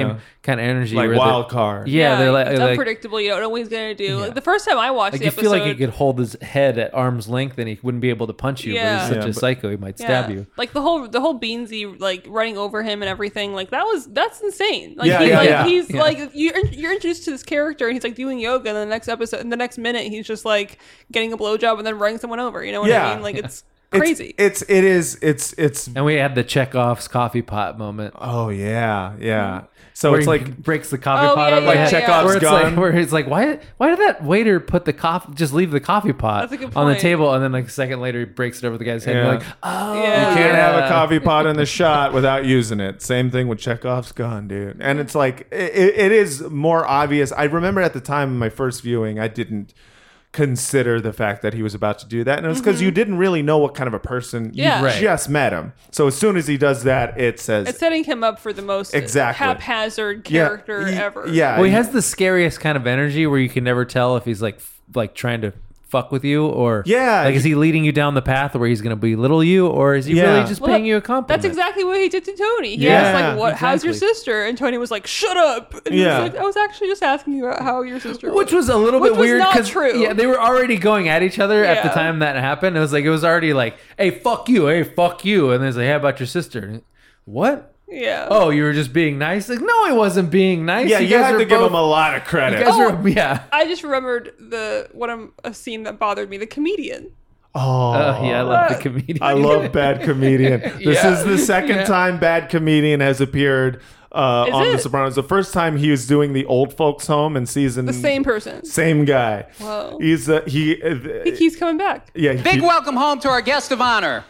kind of energy. Like where wild they're- card. Yeah, they're like, it's like unpredictable. You don't know what he's gonna do. Like, the first time I watched like the you episode, feel like he could hold his head at arm's length and he wouldn't be able to punch you. Yeah. But he's such Yeah, a but- psycho, he might yeah. stab you. Like the whole the whole Beansy like running over him and everything. Like that was that's insane. Like Yeah, he's yeah, like yeah. he's Yeah. like you're you're introduced to this character and he's like doing yoga, and the next episode, in the next minute, he's just like getting a blowjob and then running someone over. You know what Yeah. I mean? Like it's It's- crazy. It's, it is it's it's And we had the Chekhov's coffee pot moment. oh yeah yeah. So where it's he like breaks the coffee Oh, pot yeah, over yeah, the head. yeah. Chekhov's where it's gun. like where it's like why why did that waiter put the coffee just leave the coffee pot That's a good on the point. table, and then like a second later he breaks it over the guy's head. Yeah. And you're like, oh, Yeah. you can't have a yeah. coffee pot in the shot without using it. Same thing with Chekhov's gun, dude. And it's like it, it is more obvious. I remember at the time of my first viewing, I didn't consider the fact that he was about to do that, and it was because you didn't really know what kind of a person you Yeah. Right. just met him. So as soon as he does that, it says It's setting him up for the most Exactly. haphazard Yeah, character y- ever. Yeah, Well, he has the scariest kind of energy where you can never tell if he's like f- like trying to fuck with you or Yeah. like is he leading you down the path where he's going to belittle you, or is he Yeah. really just Well, paying you a compliment? That's exactly what he did to Tony. He Yeah, was like, "What? How's your exactly. sister?" And Tony was like, "Shut up!" And Yeah. he was like, "I was actually just asking you about how your sister." Which was a little Which bit was weird not because true. yeah, they were already going at each other at the Yeah. time that happened. It was like it was already like, "Hey, fuck you! Hey, fuck you!" And then it's like, "Hey, how about your sister?" What? yeah. Oh, you were just being nice? Like, no, I wasn't being nice. yeah. You, guys have were to give both- him a lot of You credit. guys Oh. were, yeah. I just remembered the what I'm, a scene that bothered me. The comedian. Oh, Oh, yeah, I love the comedian. I love Bad Comedian. This Yeah. is the second Yeah. time Bad Comedian has appeared uh, Is on it? The Sopranos. The first time he was doing the old folks' home in season. The same person. Same guy. Whoa. He's uh, he. Uh, He keeps coming back. yeah. he Big keep- welcome home to our guest of honor.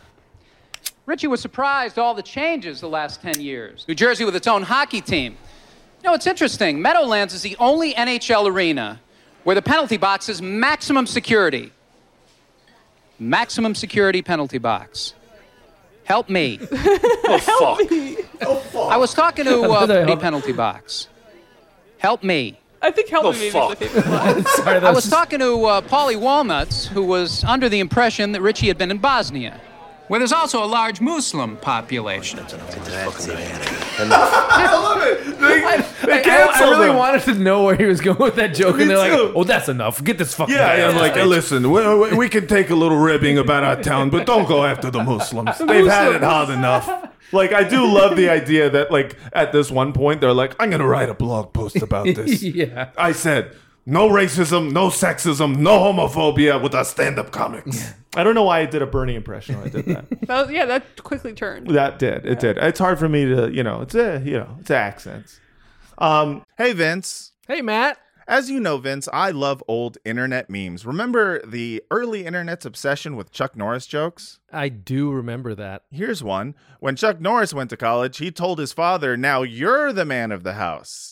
Richie was surprised all the changes the last ten years. New Jersey with its own hockey team. You know, it's interesting. Meadowlands is the only N H L arena where the penalty box is maximum security. Maximum security penalty box. Help me. Oh, fuck. I was talking to uh, Help. the penalty box. Help me. I think Help Oh, Me Maybe is fuck. the favorite line. Sorry, that I was was just- talking to uh, Paulie Walnuts, who was under the impression that Richie had been in Bosnia, where there's also a large Muslim population. I love it. They, they I, I canceled really him. wanted to know where he was going with that joke, Me and they're too. like, "Oh, that's enough. Get this fucking Yeah, guy I'm off like, stage." listen, we, we- we can take a little ribbing about our town, but don't go after the Muslims. They've had it hard enough. Like, I do love the idea that, like, at this one point, they're like, I'm going to write a blog post about this. Yeah. I said, no racism, no sexism, no homophobia with our stand-up comics. I don't know why I did a Bernie impression when I did that. That was- yeah, that quickly turned. That did. It did. It's hard for me to, you know, it's a, you know, it's accents. Um, hey, Vince. Hey, Matt. As you know, Vince, I love old internet memes. Remember the early internet's obsession with Chuck Norris jokes? I do remember that. Here's one. When Chuck Norris went to college, he told his father, now you're the man of the house.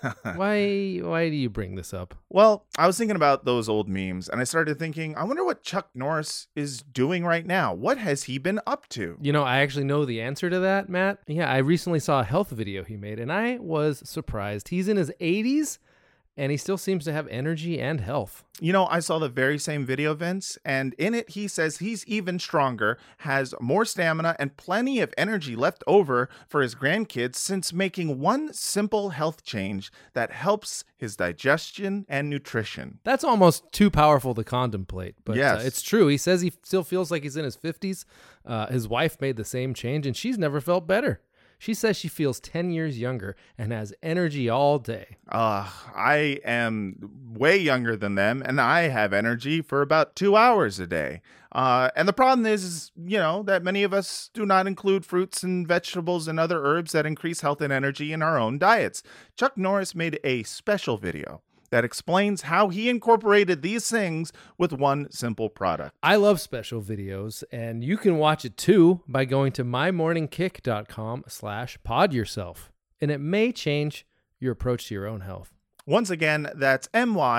Why? Why do you bring this up? Well, I was thinking about those old memes, and I started thinking, I wonder what Chuck Norris is doing right now. What has he been up to? You know, I actually know the answer to that, Matt. Yeah, I recently saw a health video he made, and I was surprised. He's in his eighties, and he still seems to have energy and health. You know, I saw the very same video, Vince, and in it, he says he's even stronger, has more stamina, and plenty of energy left over for his grandkids since making one simple health change that helps his digestion and nutrition. That's almost too powerful to contemplate, but Yes. uh, it's true. He says he still feels like he's in his fifties. Uh, his wife made the same change, and she's never felt better. She says she feels ten years younger and has energy all day. Uh, I am way younger than them, and I have energy for about two hours a day. Uh, and the problem is, is, you know, that many of us do not include fruits and vegetables and other herbs that increase health and energy in our own diets. Chuck Norris made a special video that explains how he incorporated these things with one simple product. I love special videos, and you can watch it too by going to mymorningkick.com slash pod yourself. And it may change your approach to your own health. Once again, that's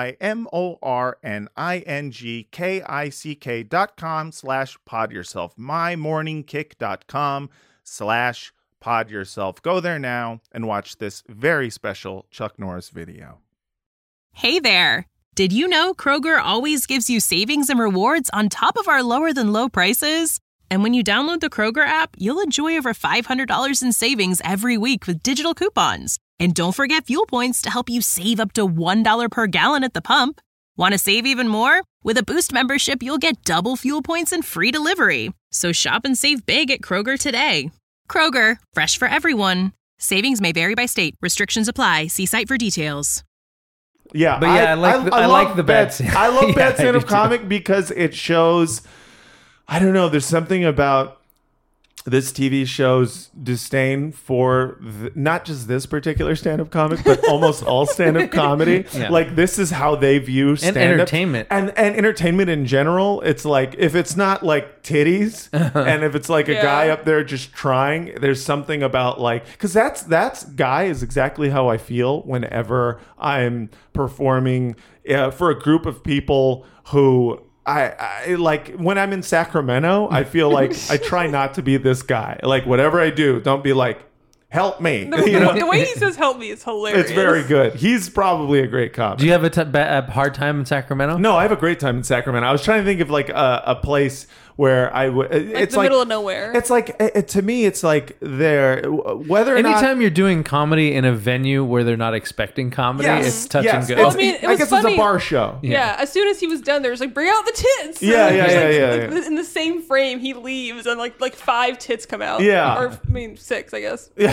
M-Y-M-O-R-N-I-N-G-K-I-C-K dot com slash pod yourself. mymorningkick.com slash pod yourself. Go there now and watch this very special Chuck Norris video. Hey there. Did you know Kroger always gives you savings and rewards on top of our lower than low prices? And when you download the Kroger app, you'll enjoy over five hundred dollars in savings every week with digital coupons. And don't forget fuel points to help you save up to one dollar per gallon at the pump. Want to save even more? With a Boost membership, you'll get double fuel points and free delivery. So shop and save big at Kroger today. Kroger, fresh for everyone. Savings may vary by state. Restrictions apply. See site for details. Yeah, But yeah, I like the- I love like the bad bad. scene. I love Yeah, bad I stand-up do too. comic because it shows. I don't know. There's something about this T V show's disdain for th- not just this particular stand-up comic, but almost all stand-up comedy. Yeah. Like this is how they view stand-up entertainment. and and entertainment in general. It's like if it's not like titties, and if it's like a Yeah. guy up there just trying, there's something about like because that's that's guy is exactly how I feel whenever I'm performing uh, for a group of people who. I, I like when I'm in Sacramento, I feel like I try not to be this guy. Like whatever I do, don't be like, help me. The, You know? the way he says "help me" is hilarious. It's very good. He's probably a great comic. Do you have a, t- ba- a hard time in Sacramento? No, I have a great time in Sacramento. I was trying to think of like a, a place where I would. Like It's the like middle of nowhere. It's like it, to me, it's like there. Whether or Anytime not. you're doing comedy in a venue where they're not expecting comedy, Yes, it's touch yes. and go. It's- I mean, it I was guess funny. it's a bar show. Yeah. As soon as he was done, there was like, bring out the tits. Yeah, And yeah, just, yeah, like, yeah, like, yeah. In the same frame, he leaves, and like like five tits come out. Yeah. Or I mean, six, I guess. Yeah.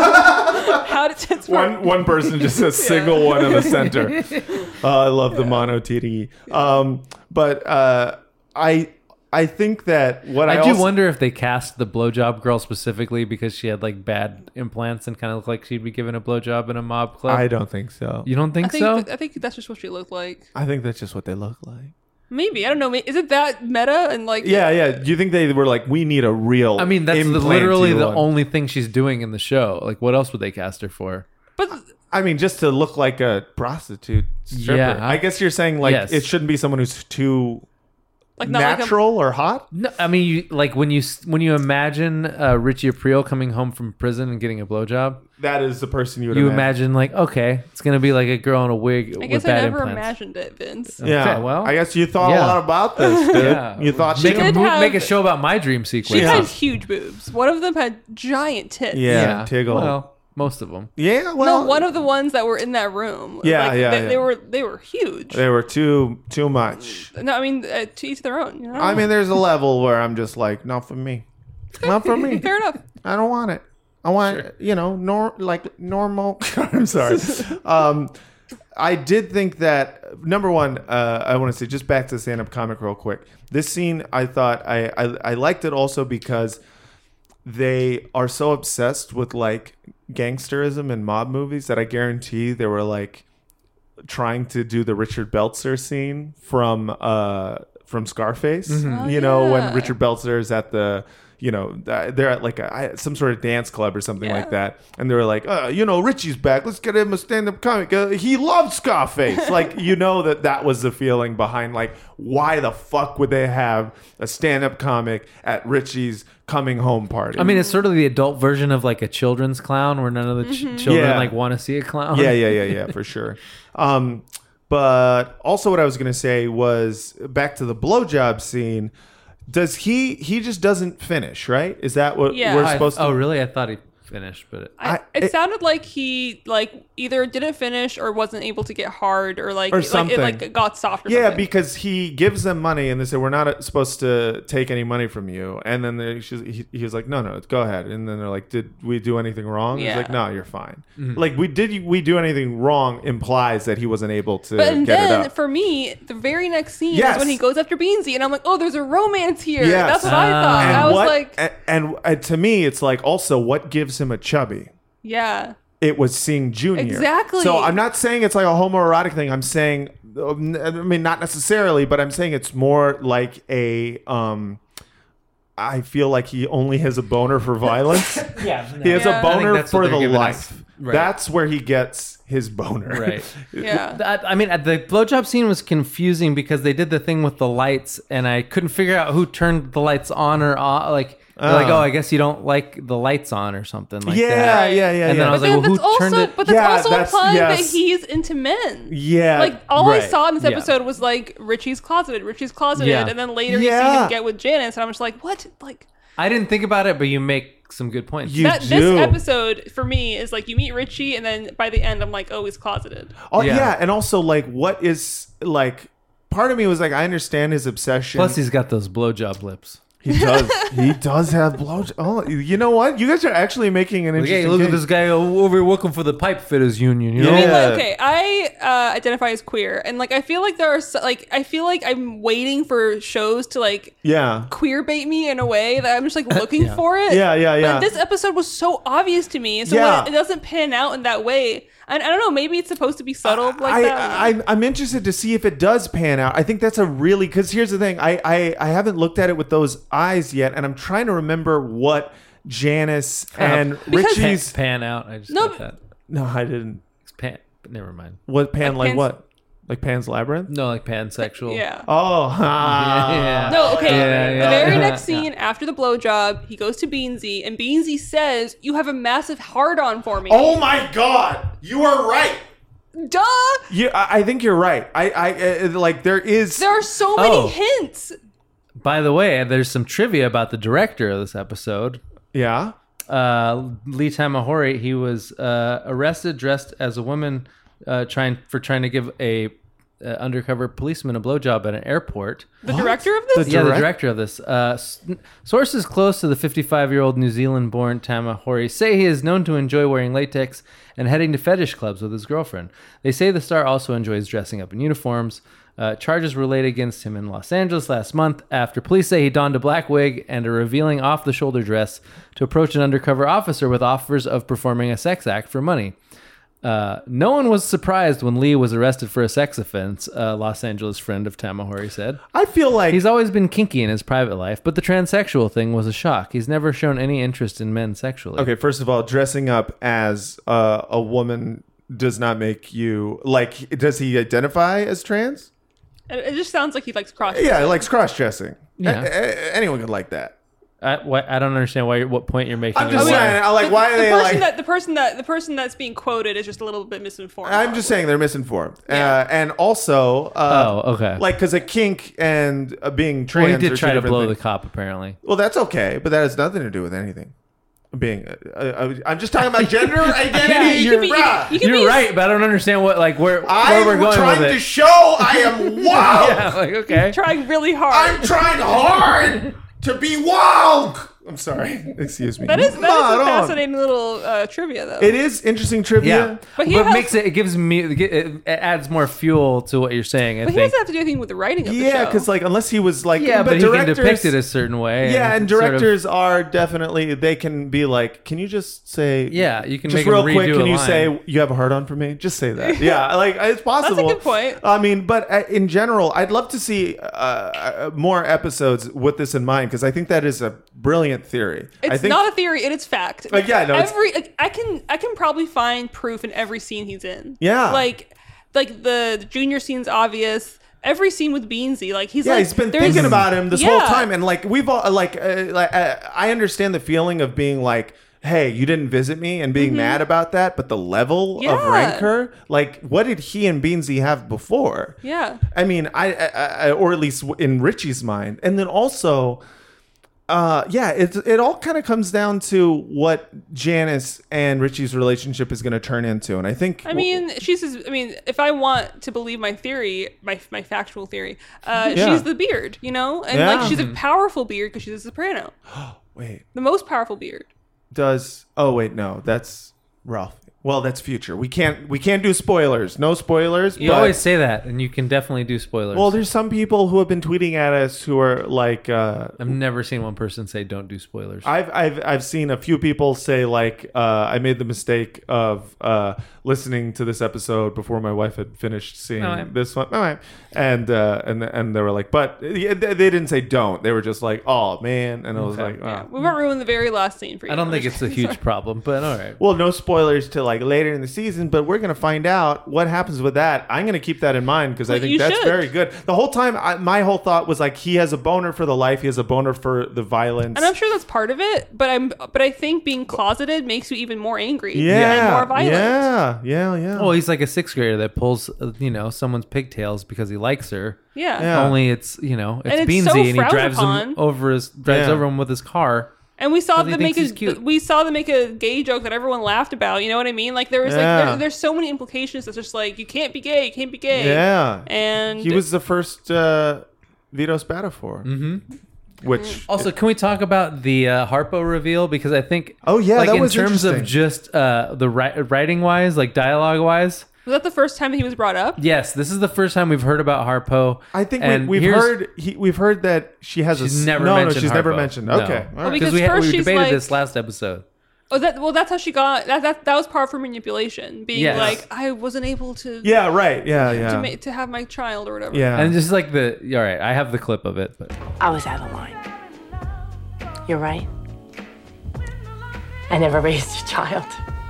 How did tits work? One one person just a single one in the center. Uh, I love the mono T D. Um, but uh, I I think that what I, I do also, wonder if they cast the blowjob girl specifically because she had like bad implants and kind of looked like she'd be given a blowjob in a mob club. I don't think so. You don't think, I think so? th- I think that's just what she looked like. I think that's just what they look like. Maybe I don't know. Is it that meta and like? Yeah, yeah. Do you think they were like, we need a real? I mean, that's the, implanty literally the one? only thing she's doing in the show. Like, what else would they cast her for? But I mean, just to look like a prostitute stripper. Yeah. I guess you're saying like Yes. it shouldn't be someone who's too like not like a- natural or hot. No, I mean, you, like when you when you imagine uh, Richie Aprile coming home from prison and getting a blowjob, That is the person you would you imagine. imagine like, okay, it's gonna be like a girl in a wig I with guess I bad never implants. imagined it, Vince. Yeah. Okay, well, I guess you thought yeah. a lot about this, dude. Yeah. You thought make She a, did mo- have- make a show about my dream She sequence. Yeah. had huge boobs. One of them had giant tits. Yeah, Tiggle. Well, most of them. Yeah, well, no, one of the ones that were in that room. Yeah, like, yeah, they, yeah. they were they were huge. they were too too much. No, I mean uh, to each their own. You know? I mean, there's a level where I'm just like, not for me, not for me. fair enough. I don't want it. I want you know, nor like normal. I'm sorry. um, I did think that number one, uh, I want to say just back to the stand-up comic real quick. This scene, I thought I, I I liked it also because they are so obsessed with like gangsterism and mob movies that I guarantee they were like trying to do the Richard Belzer scene from uh from Scarface. Oh, You know, yeah. when Richard Belzer is at the you know, they're at like a, some sort of dance club or something Yeah. like that. And they were like, uh, you know, Richie's back. Let's get him a stand-up comic. Uh, he loves Scarface. Like, you know that that was the feeling behind, like, why the fuck would they have a stand-up comic at Richie's coming home party? I mean, it's sort of the adult version of like a children's clown where none of the ch- Mm-hmm. children Yeah. like want to see a clown. yeah, yeah, yeah, yeah, for sure. Um, but also what I was going to say was back to the blowjob scene. Does he, he just doesn't finish, right? Is that what Yeah. we're I- supposed to? oh, really? I thought he finished, but it, I, I- it, it- sounded like he like either didn't finish or wasn't able to get hard or like Or like something. it like got soft or Yeah, something. because he gives them money and they say, we're not supposed to take any money from you. And then they, she's, he, he was like, no, no, go ahead. And then they're like, did we do anything wrong? He's Yeah. like, no, you're fine. Mm-hmm. Like, we did we do anything wrong implies that he wasn't able to But and get it then up. for me, the very next scene Yes. is when he goes after Beansy, and I'm like, oh, there's a romance here. Yes. That's what I thought. and I was what, like, and, and uh, to me, it's like also what gives him a chubby? yeah. It was seeing Junior. Exactly. So I'm not saying it's like a homoerotic thing. I'm saying, I mean, not necessarily, but I'm saying it's more like a. Um, I feel like he only has a boner for violence. yeah, He has Yeah. a I think boner that's what for they're the giving life. us. Right. That's where he gets his boner. right. Yeah. That- I mean, the blowjob scene was confusing because they did the thing with the lights, and I couldn't figure out who turned the lights on or off. Like, they're like, Oh. oh, I guess you don't like the lights on or something like yeah, that. yeah, yeah, And yeah. then I was But like, then well, who that's turned also, it? but that's Yeah, also that's- implying yes. that he's into men. Yeah, Like all I right. saw in this Yeah. episode was like Richie's closeted, Richie's closeted, Yeah. and then later you see Yeah. him get with Janice, and I'm just like, what? Like, I didn't think about it, but you make some good points. You that, do. This episode for me is like you meet Richie, and then by the end, I'm like, oh, he's closeted. Oh yeah. Yeah. and also like, what is like? Part of me was like, I understand his obsession. Plus, he's got those blowjob lips. He does. He does have blow. Oh, you know what? You guys are actually making an Like, interesting. hey, look at case. this guy over here working for the pipe fitters union. You know, I mean, Yeah. like, okay, I uh, identify as queer, and like I feel like there are so, like I feel like I'm waiting for shows to like Yeah. queer bait me in a way that I'm just like looking Yeah. for it. Yeah, yeah, yeah. But this episode was so obvious to me, so Yeah. when it, it doesn't pan out in that way, I, I don't know. Maybe it's supposed to be subtle like I, that. I, I'm interested to see if it does pan out. I think that's a really because here's the thing. I, I I haven't looked at it with those eyes yet, and I'm trying to remember what Janice and Because- Richie's. pan out. I just No, got that. No, I didn't. It's pan. But never mind. What pan? Like Like, Pan's- what? Like Pan's Labyrinth? No, like pansexual. yeah. Oh, ha. Yeah. No, okay. Yeah, yeah, the very yeah. next scene after the blowjob, he goes to Beansy, and Beansy says, "You have a massive hard-on for me." Oh my God! You are right. Duh! Yeah, I, I think you're right. I, I uh, like there is. There are so many Oh. hints. By the way, there's some trivia about the director of this episode. Yeah. Uh, Lee Tamahori, he was uh, arrested dressed as a woman uh, trying for trying to give a uh, undercover policeman a blowjob at an airport. The director of this? The Yeah, the direct- director of this. Uh, s- sources close to the fifty-five-year-old New Zealand-born Tamahori say he is known to enjoy wearing latex and heading to fetish clubs with his girlfriend. They say the star also enjoys dressing up in uniforms. Uh, charges were laid against him in Los Angeles last month after police say he donned a black wig and a revealing off-the-shoulder dress to approach an undercover officer with offers of performing a sex act for money. Uh, no one was surprised when Lee was arrested for a sex offense, a Los Angeles friend of Tamahori said. I feel like He's always been kinky in his private life, but the transsexual thing was a shock. He's never shown any interest in men sexually. Okay, first of all, dressing up as uh, a woman does not make you like. Does he identify as trans? It, it just sounds like he likes cross. Yeah, he likes cross dressing. Yeah. Anyone could like that. I, what, I don't understand why. What point you're making? I'm just is- saying. I like The, why the are they person like. that the person that the person that's being quoted is just a little bit misinformed. I'm just saying they're misinformed, Yeah. uh, and also, uh, Oh, okay. like because a kink and uh, being trans. Well, he are did two try to different blow things. the cop, apparently. Well, that's okay, but that has nothing to do with anything. Being, uh, uh, I'm just talking about gender identity. Yeah, you you're could be- bruh. you could You're be- right, but I don't understand what like where where I'm we're going trying with to it. show I am wild. Yeah, like okay. trying really hard. I'm trying hard to be wild. I'm sorry. Excuse me. that is that is Not a on. fascinating little uh, trivia though. It is interesting trivia. Yeah, But but, he has- makes it. It gives me. It it adds more fuel to what you're saying. I But he think. doesn't have to do anything with the writing of the show. Yeah, because like unless he was like Yeah, but, he can directors- depict it a certain way. Yeah, and sort of- directors are definitely they can be like, can you just say Yeah, you can just make 'em real quick? redo Can a you line. say you have a hard on for me? Just say that. Yeah, like it's possible. good point. I mean, but uh, in general, I'd love to see uh, uh, more episodes with this in mind because I think that is a brilliant theory. It's I think not a theory; it is fact. Like, yeah, no, it's- every like, I can I can probably find proof in every scene he's in. Yeah. like like the, the junior scene's obvious. Every scene with Beansy, like he's yeah, like he's been there's- thinking about him this whole Yeah. time, and like we've all like, uh, like uh, I understand the feeling of being like, hey, you didn't visit me, and being mad about that, but the level of Mm-hmm. Yeah. rancor, like, what did he and Beansy have before? Yeah. I mean, I, I, I or at least in Richie's mind, and then also. Uh, yeah, it it all kind of comes down to what Janice and Richie's relationship is going to turn into, and I think I mean, she's. His, I mean, if I want to believe my theory, my my factual theory, uh, Yeah. she's the beard, you know, and Yeah. like she's a powerful beard because she's a soprano, wait, the most powerful beard. does oh wait no, that's Ralph. Well, that's future. We can't we can't do spoilers. No spoilers. You but- always say that, and you can definitely do spoilers. Well, there's some people who have been tweeting at us who are like. Uh, I've never seen one person say don't do spoilers. I've I've I've seen a few people say like uh, I made the mistake of uh, listening to this episode before my wife had finished seeing All right. this one. All right. And uh, and and they were like, but yeah, they they didn't say don't. They were just like, oh man, and I was Okay. like, wow. We won't ruin the very last scene for you. I don't think it's a huge problem, but all right. Well, no spoilers to like later in the season, but we're gonna find out what happens with that. I'm gonna keep that in mind because I Well, think you that's should. very good. The whole time, I, my whole thought was like he has a boner for the life, he has a boner for the violence. And I'm sure that's part of it, but I'm but I think being closeted makes you even more angry yeah, and more violent. yeah, yeah, yeah. Well, he's like a sixth grader that pulls, uh, you know, someone's pigtails because he likes her. Yeah. Yeah. Only it's, you know, it's And it's Beansy so and he frowned drives upon. him over his drives Yeah. over him with his car. And we saw Because he them make thinks a he's cute. we saw them make a gay joke that everyone laughed about. You know what I mean? Like there was Yeah. like there, there's so many implications that's just like you can't be gay, you can't be gay. Yeah. And He was the first uh, Vito Spatafor. Mm-hmm. Which Also, can we talk about the uh, Harpo reveal? Because I think, Oh, yeah, like that in was terms of interesting. just uh, the ri- writing wise, like dialogue wise. was that the first time that he was brought up? Yes, this is the first time we've heard about Harpo. I think and we, we've here's- heard he, we've heard that she has She's a s- never no, mentioned no, she's never Harpo. mentioned. No. Okay, all Well, right. because we, first we she's debated like- this last episode. Oh, that well, that's how she got that. That that was part of her manipulation, being Yes. like, I wasn't able to. Yeah, right. Yeah, To, yeah. ma- to have my child or whatever. Yeah. And just like the, all right, I have the clip of it, but I was out of line. You're right. I never raised a child.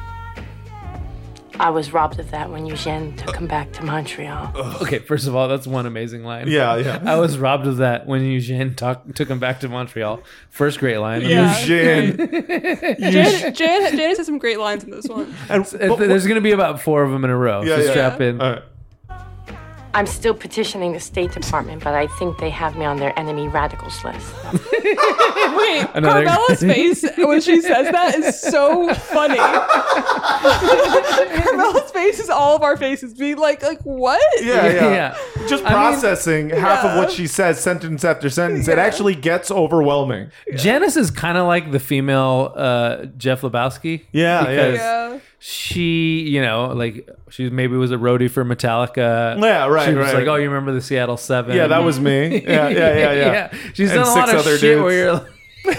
I was robbed of that when Eugene took him back to Montreal. okay. First of all, that's one amazing line. Yeah, yeah. I was robbed of that when Eugene talk, took him back to Montreal. First great line. Yeah. Eugene. Jan, Jan, Janice has some great lines in this one. And, If- There's going to be about four of them in a row. Yeah, so yeah. strap in. all right. I'm still petitioning the State Department, but I think they have me on their enemy radicals list. Wait, Another- Carmela's face when she says that is so funny. Carmela's face is all of our faces being like, like what? Yeah, yeah. Yeah. Just I mean- processing half of Yeah. what she says sentence after sentence. It actually gets overwhelming. Janice is kind of like the female uh, Jeff Lebowski. Yeah, yeah. because Yeah. she, you know, like she maybe was a roadie for Metallica. Yeah, right, She was right. like, oh, you remember the Seattle Seven? Yeah, that was me. Yeah, yeah, yeah, yeah. She's And done a lot six of other shit dudes. where you're like,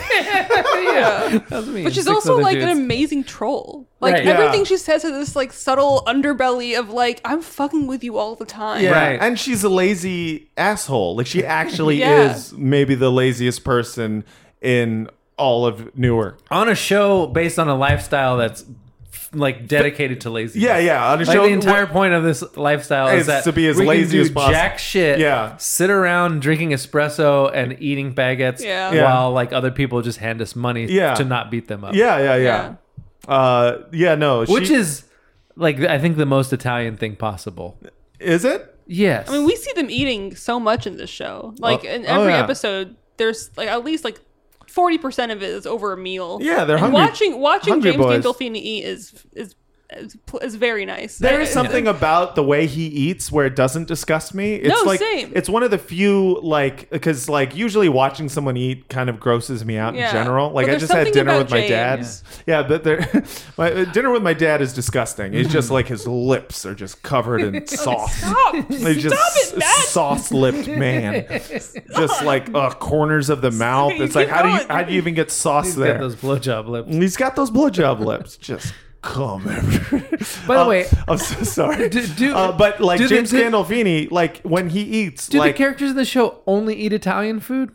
Yeah. that was me. But she's Six also other like dudes. an amazing troll. Like Right. everything Yeah. she says has this like subtle underbelly of like, I'm fucking with you all the time. Yeah, Right. and she's a lazy asshole. Like she actually Yeah. is maybe the laziest person in all of Newark. on a show based on a lifestyle that's like dedicated to laziness. Yeah, yeah. On a Like show, the entire point of this lifestyle is Is that to be as we can lazy do as possible. jack shit. Yeah. sit around drinking espresso and eating baguettes Yeah. Yeah. while like other people just hand us money Yeah. to not beat them up. yeah, yeah, yeah. Uh, yeah, no. which she- is like I think the most Italian thing possible. is it? Yes, I mean, we see them eating so much in this show. Like Oh- in oh, every yeah. episode, there's like at least like forty percent of it is over a meal. Yeah, they're and hungry- Watching watching hungry James boys. Gandolfini eat is is is, is very nice. There I- is something about the way he eats where it doesn't disgust me. It's No, like same. it's one of the few like because like usually watching someone eat kind of grosses me out Yeah. in general. Like But I there's just had something dinner about with my dad. James. Yeah, but there, my uh, dinner with my dad is disgusting. It's just like his lips are just covered in sauce. Stop! He's just Stop it, Matt! sauce-lipped man. Just like uh, corners of the mouth. It's like Keep how do you going. how do you even get sauce he's there? got those blowjob lips. He's got those blowjob lips. Just come everywhere. By the Uh, way, I'm so sorry. do- do- uh, but like do the- James do- Gandolfini, like when he eats, do like the characters in the show only eat Italian food?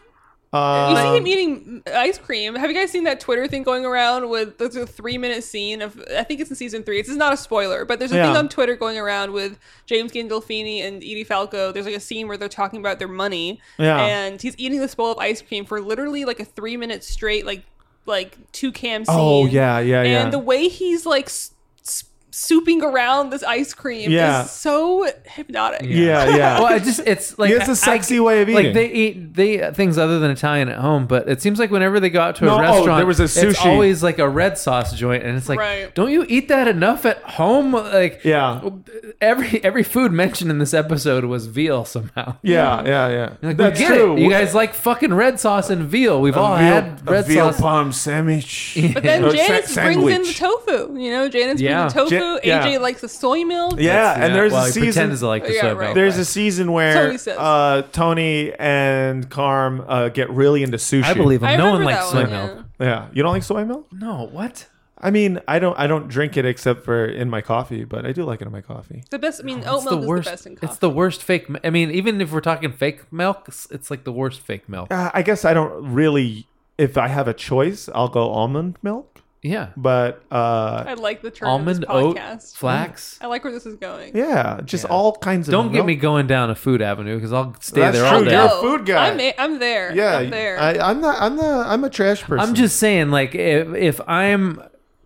uh, You see him eating ice cream. Have you guys seen that Twitter thing going around with there's a three minute scene of I think it's in season three. This is not a spoiler, but there's a thing Yeah. on Twitter going around with James Gandolfini and Edie Falco. There's like a scene where they're talking about their money, Yeah. and he's eating this bowl of ice cream for literally like a three minute straight like like two cam scene. Oh, yeah, yeah, and yeah. the way he's like s- s- souping around this ice cream Yeah. is so hypnotic. yeah, yeah. Well, I just it's like He has a I- sexy I- way of eating. Like they eat they eat things other than Italian at home, but it seems like whenever they go out to No, a oh, restaurant, there was a it's sushi. always like a red sauce joint, and it's like, Right. don't you eat that enough at home? Like, Yeah. every every food mentioned in this episode was veal somehow. yeah, yeah, yeah. Like, That's we get true. it. You guys like fucking red sauce and veal. We've all a veal, had red a veal sauce. palm sandwich. But then Or sa- Janice brings in the sandwich. tofu. You know, Janice Yeah. brings the tofu. Ja- yeah. A J likes the soy milk. Yeah, and there's well, a he season. pretends to like the Yeah, soy right. milk. There's a season where Tony says. uh, Tony and Carm uh, get really into sushi. I believe him. I No one remember likes that soy one, milk. Yeah, you don't like soy milk? No, what? I mean, I don't. I don't drink it except for in my coffee, but I do like it in my coffee. The best. I mean, oat It's the milk is worst. the best in coffee. It's the worst fake. mi- I mean, even if we're talking fake milk, it's, it's like the worst fake milk. Uh, I guess I don't really. If I have a choice, I'll go almond milk. Yeah, But uh, I like the term almond, of this oat, podcast. flax. I like where this is going. yeah, just Yeah. all kinds of. Don't get milk. me going down a food avenue because I'll stay That's there all true. day. You're a No, food guy. I'm, a, I'm there. Yeah, I'm there. I, I'm not. I'm the. I'm a trash person. I'm just saying, like, if, if I'm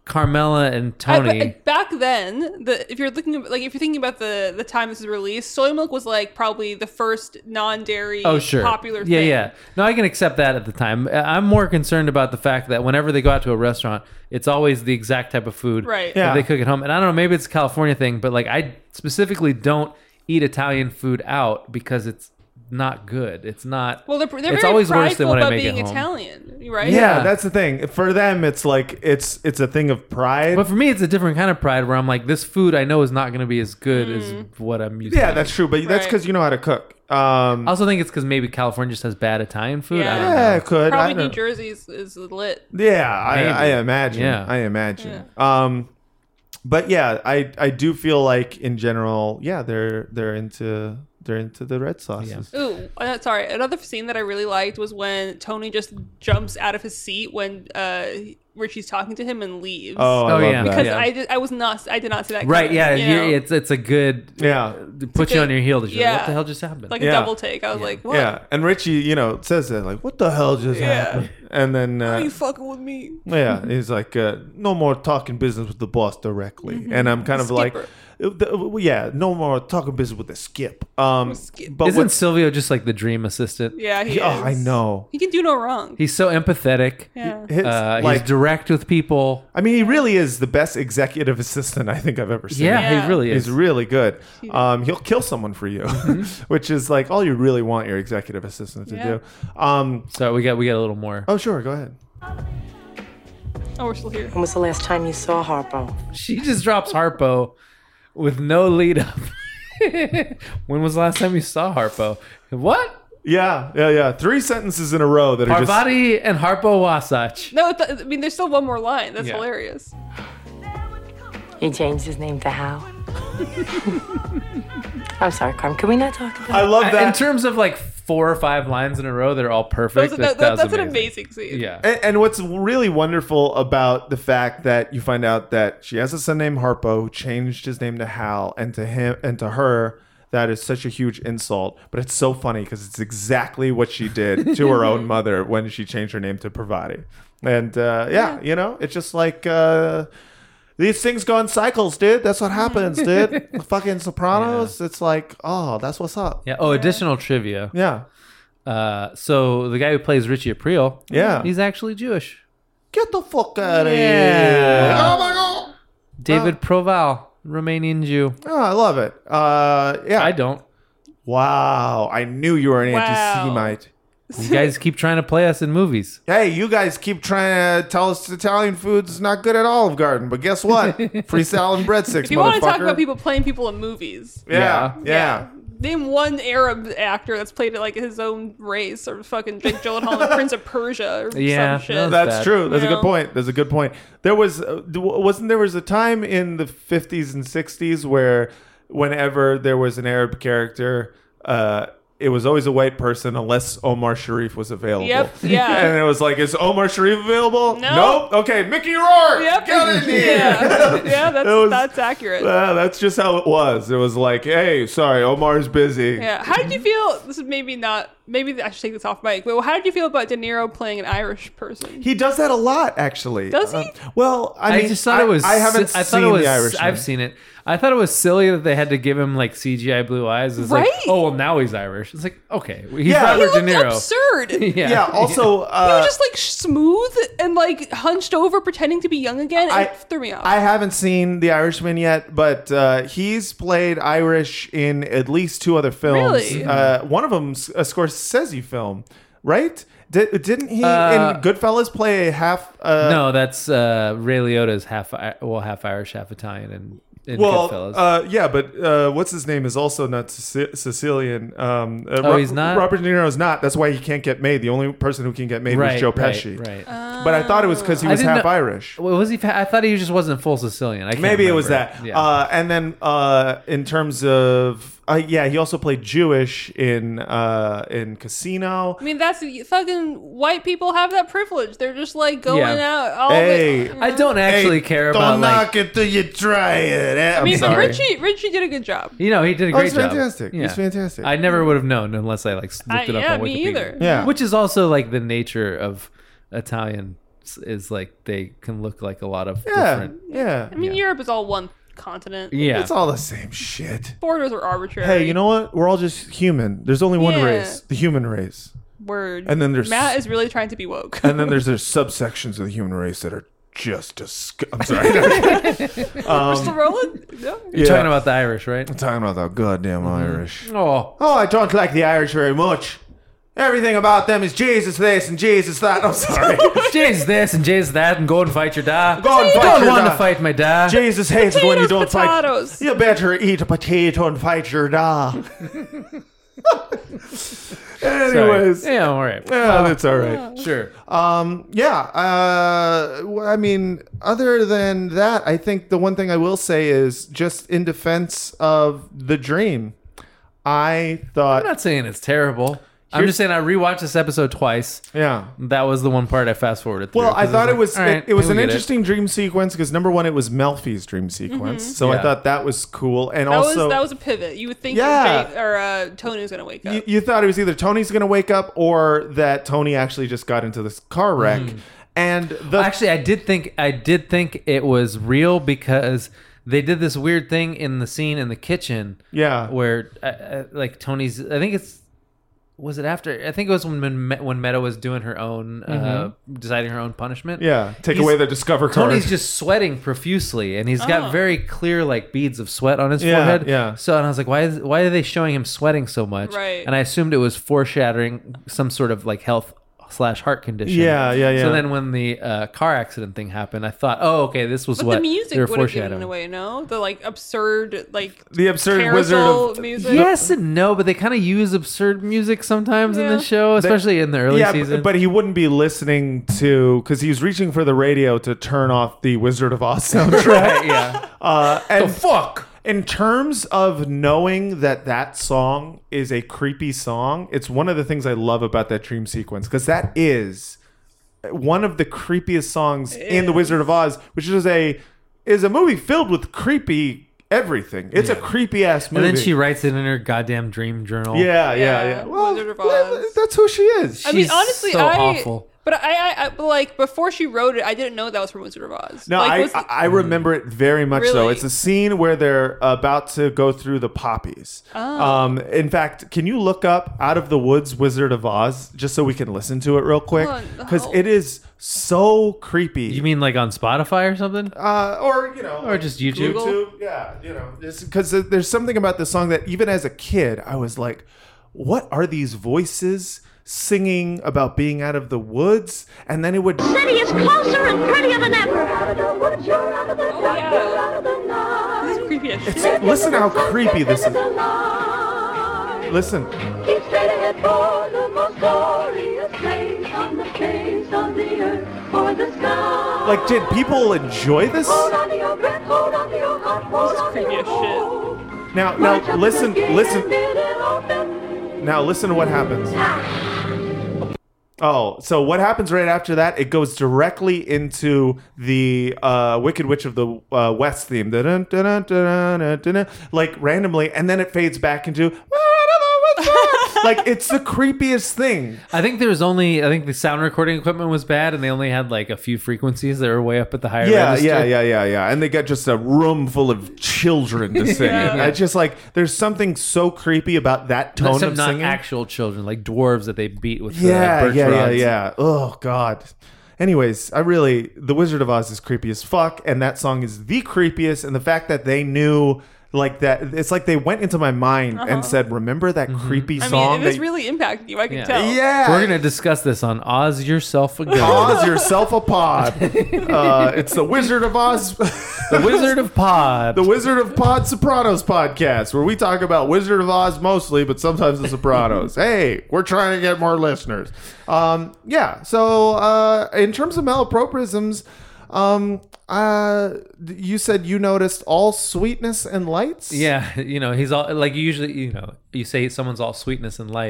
Carmela and I- Tony. but back then, the if you're looking at, like if you're thinking about the the time this was released, soy milk was like probably the first non-dairy Oh, sure. popular yeah, thing. yeah. No, I can accept that at the time. I- I'm more concerned about the fact that whenever they go out to a restaurant, it's always the exact type of food Right. that Yeah. they cook at home. And I don't know, maybe it's a California thing, but like I specifically don't eat Italian food out because it's not good. It's not. Well, they're, they're it's very always worse prideful than when I about make being it home. Italian, right? Yeah, Yeah. that's the thing. For them, it's like it's it's a thing of pride. But for me, it's a different kind of pride where I'm like, this food I know is not going to be as good Mm. as what I'm used yeah, to. that's true. But that's Right. because you know how to cook. Um, I also think it's because maybe California just has bad Italian food. I don't yeah, know. it could. I Probably New don't- Jersey is, is lit. Yeah, I, Maybe. I imagine. Yeah. I imagine. Um, but yeah, I I do feel like in general, yeah, they're they're into they're into the red sauces. Ooh, uh, sorry. Another scene that I really liked was when Tony just jumps out of his seat when uh, Richie's talking to him and leaves. Oh, I Oh, love yeah. that. because Yeah. I, did, I was not I did not see that. Right, coming, yeah, you you- know? it's it's a good Yeah. to put you good- on your heel. To just, like, yeah. what the hell just happened? like a Yeah. double take. I was like, what? Yeah, and Richie, you know, says that like, "What the hell just Yeah. happened?" And then, Are uh, you fucking with me? yeah, he's like, uh, "No more talking business with the boss directly." Mm-hmm. And I'm kind of like, Skipper. uh, the- yeah, no more talking business with the skip. Um, Skip. but Isn't what, Silvio just like the dream assistant? Yeah, he oh, is. I know. He can do no wrong. He's so empathetic. Yeah. His, Uh, like, he's direct with people. I mean, he really is the best executive assistant I think I've ever seen. Yeah, Yeah. he really is. He's really good. Um, he'll kill someone for you, which is like all you really want your executive assistant to Yeah. do. Um, So we got we got a little more. oh, sure, go ahead. Oh, we're still here. When was the last time you saw Harpo? She just drops Harpo with no lead up. When was the last time you saw Harpo? What? Yeah, yeah, yeah. Three sentences in a row that are just. Parvati and Harpo Wasatch. No, th- I mean, there's still one more line. That's Yeah. hilarious. He changed his name to Hal. I'm sorry, Carm. Can we not talk about I love In that. terms of like four or five lines in a row, they're all perfect. Those- Like, that- that- was that's an amazing scene. Yeah. And, and what's really wonderful about the fact that you find out that she has a son named Harpo who changed his name to Hal, and to him and to her, that is such a huge insult. But it's so funny because it's exactly what she did to her own mother when she changed her name to Parvati. And uh, yeah, you know, it's just like uh, these things go in cycles, dude. That's what happens, dude. Fucking Sopranos. It's like, oh, that's what's up. Yeah. Oh, additional trivia. Yeah. Uh, so the guy who plays Richie Aprile, Yeah. he's actually Jewish. Get the fuck out of Yeah. here. Oh my god. David Proval, Romanian Jew. Oh, I love it. Uh, yeah. I don't. Wow. I knew you were an Wow. anti-Semite. You guys keep trying to play us in movies. Hey, you guys keep trying to tell us Italian food's not good at Olive Garden, but guess what? Free salad and breadsticks, If you want to talk motherfucker. about people playing people in movies, Yeah, yeah. name one Arab actor that's played it like his own race, or fucking Jake Gyllenhaal in Prince of Persia, or Yeah, some shit. no, That's bad. true. That's You a good know? point. That's a good point. There was, uh, wasn't there was a time in the fifties and sixties where whenever there was an Arab character, uh, it was always a white person unless Omar Sharif was available. Yep, yeah. And it was like, is Omar Sharif available? No. Nope. Okay, Mickey Rourke. Yep. Get in here. Yeah, yeah, that's It was- that's accurate. Uh, that's just how it was. It was like, hey, sorry, Omar's busy. Yeah. How did you feel? This is maybe not. Maybe I should take this off mic. But how did you feel about De Niro playing an Irish person? He does that a lot, actually. Does he? Uh, well, I, I, mean, just thought it was. I haven't I seen thought it was. The Irishman. I've seen it. I thought it was silly that they had to give him like C G I blue eyes. It's Right? like, oh well, now he's Irish. It's like, okay, he's Yeah. He Robert De looked Niro. absurd. Yeah. Yeah. Also, He uh, was just like smooth and like hunched over, pretending to be young again. It I- threw me off. I haven't seen The Irishman yet, but uh, he's played Irish in at least two other films. Really? Uh, one of them's a Scorsese film, right? Did, didn't he Uh, in Goodfellas play a half? Uh, no, that's uh, Ray Liotta's half I- well, half Irish, half Italian, and in Well, Goodfellas. uh, yeah, but uh, what's his name is also not Sic- Sicilian. Um, uh, Oh, he's not? Robert De Niro is not. That's why he can't get made. The only person who can get made right, was Joe right, Pesci. Right. But I thought it was because he I was didn't half know- Irish. Well, was he? fa- I thought he just wasn't full Sicilian. I can't Maybe it was remember. that. Yeah. Uh, and then uh, in terms of, uh, yeah, he also played Jewish in uh, in Casino. I mean, that's fucking white people have that privilege. They're just like going Yeah. out. All Hey. of it, you I know? don't actually Hey, care don't about knock like. it till you try it. Eh, I I'm mean, but sorry. Richie, Richie did a good job. You know, he did a Oh, great he's job. fantastic. He's fantastic. I never would have known unless I like looked I- it up yeah, on Wikipedia. me either. Yeah. Which is also like the nature of Italian is like they can look like a lot of Yeah, different. yeah. I mean, Europe is all one continent. Yeah, It's all the same shit. Borders are arbitrary. Hey, you know what? We're all just human. There's only one Yeah. race, the human race. Word. And then there's- Matt is really trying to be woke. And then there's there's subsections of the human race that are just disg- I'm sorry. We're still rolling? No? You're talking about the Irish, right? I'm talking about the goddamn Irish. Oh, Oh, I don't like the Irish very much. Everything about them is Jesus this and Jesus that. I'm sorry. Jesus this and Jesus that, and go and fight your da. Go and You fight don't your want da. to fight my da. Jesus hates it when you don't Potatoes, fight. You better eat a potato and fight your da. Anyways. Sorry. Yeah, all right. Yeah, that's all right. Sure. Um, yeah. Uh, w- I mean, other than that, I think the one thing I will say is just in defense of The Dream, I thought. I'm not saying it's terrible. I'm Here's- just saying I rewatched this episode twice. Yeah. That was the one part I fast forwarded through. Well, I 'cause thought it like, was all it, right, it was we an get it. interesting dream sequence because number one, it was Melfi's dream sequence, so I Yeah. thought that was cool, and That also was that was a pivot. You would think Yeah. Jake, or uh, Tony was gonna wake up. you, you thought it was either Tony's going to wake up or that Tony actually just got into this car wreck, and the Actually, I did think I did think it was real because they did this weird thing in the scene in the kitchen. Yeah. where uh, uh, like Tony's. I think it's. Was it after? I think it was when Me- when Meadow was doing her own, uh, deciding her own punishment. yeah, take He's- away the Discover card. Tony's just sweating profusely, and he's got Oh. very clear like beads of sweat on his Yeah, forehead. yeah. So, and I was like, why is why are they showing him sweating so much? Right. And I assumed it was foreshadowing some sort of like health slash heart condition. Yeah, yeah, yeah. So then when the uh, car accident thing happened, I thought, oh, okay, this was But what the they music were would have given it foreshadowing. away, no? The like absurd, like The absurd carousel Wizard of- music. Yes and no, but they kind of use absurd music sometimes in Yeah. the show, especially in the early yeah, seasons. but he wouldn't be listening to because he was reaching for the radio to turn off the Wizard of Oz soundtrack. yeah. Uh, and The fuck. in terms of knowing that that song is a creepy song, it's one of the things I love about that dream sequence because that is one of the creepiest songs in The Wizard of Oz, which is a is a movie filled with creepy everything. It's a creepy ass movie. And then she writes it in her goddamn dream journal. yeah, yeah, Yeah, yeah. Well, Wizard of well, Oz. that's who she is. I mean, She's honestly, so I. awful. But I, I, I, but, like before she wrote it, I didn't know that was from Wizard of Oz. No, like, I, was- I I remember it very much so. Really? It's a scene where they're about to go through the poppies. Oh. Um, in fact, can you look up Out of the Woods Wizard of Oz just so we can listen to it real quick? Oh, Because no. it is so creepy. You mean like on Spotify or something? uh, or, you know. Or just YouTube? YouTube, yeah. You know, because there's something about this song that even as a kid, I was like, what are these voices singing about being out of the woods? And then it would... City is closer and prettier than ever. oh yeah, this is creepy as It's, shit. listen how creepy this is. Listen. Keep straight ahead for the most glorious place on the face of the earth or the sky. Like, did people enjoy this? Hold on to your breath, hold on to your heart, hold This is on to creepy your as hope. shit. Now, March now, up to listen, the gate listen. and bid it open. Now, listen to what happens. Oh, so what happens right after that? It goes directly into the uh, Wicked Witch of the uh, West theme, Dun, dun, dun, dun, dun, dun, dun, like randomly, and then it fades back into like it's the creepiest thing. I think there was only, I think the sound recording equipment was bad and they only had like a few frequencies that were way up at the higher Yeah, register. yeah, yeah, yeah, yeah. And they got just a room full of children to sing it. I just like, there's something so creepy about that tone Except of not singing. actual children, like dwarves that they beat with Yeah, the birch yeah, yeah, rods. yeah. Oh God. Anyways, I really The Wizard of Oz is creepy as fuck, and that song is the creepiest. And the fact that they knew like that, it's like they went into my mind Uh-huh. and said, "Remember that creepy I song?" mean, it was that- really impacted you. I can Yeah. tell. yeah. We're going to discuss this on Oz Yourself a Gun. Oz yourself a pod. Uh, it's the Wizard of Oz, The Wizard of Pod. the Wizard of Pod Sopranos podcast, where we talk about Wizard of Oz mostly, but sometimes the Sopranos. Hey, we're trying to get more listeners. Um, yeah. So uh, in terms of malapropisms, um, uh, you said you noticed all sweetness and lights. Yeah, you know, he's all like usually, you know, you say someone's all sweetness and light.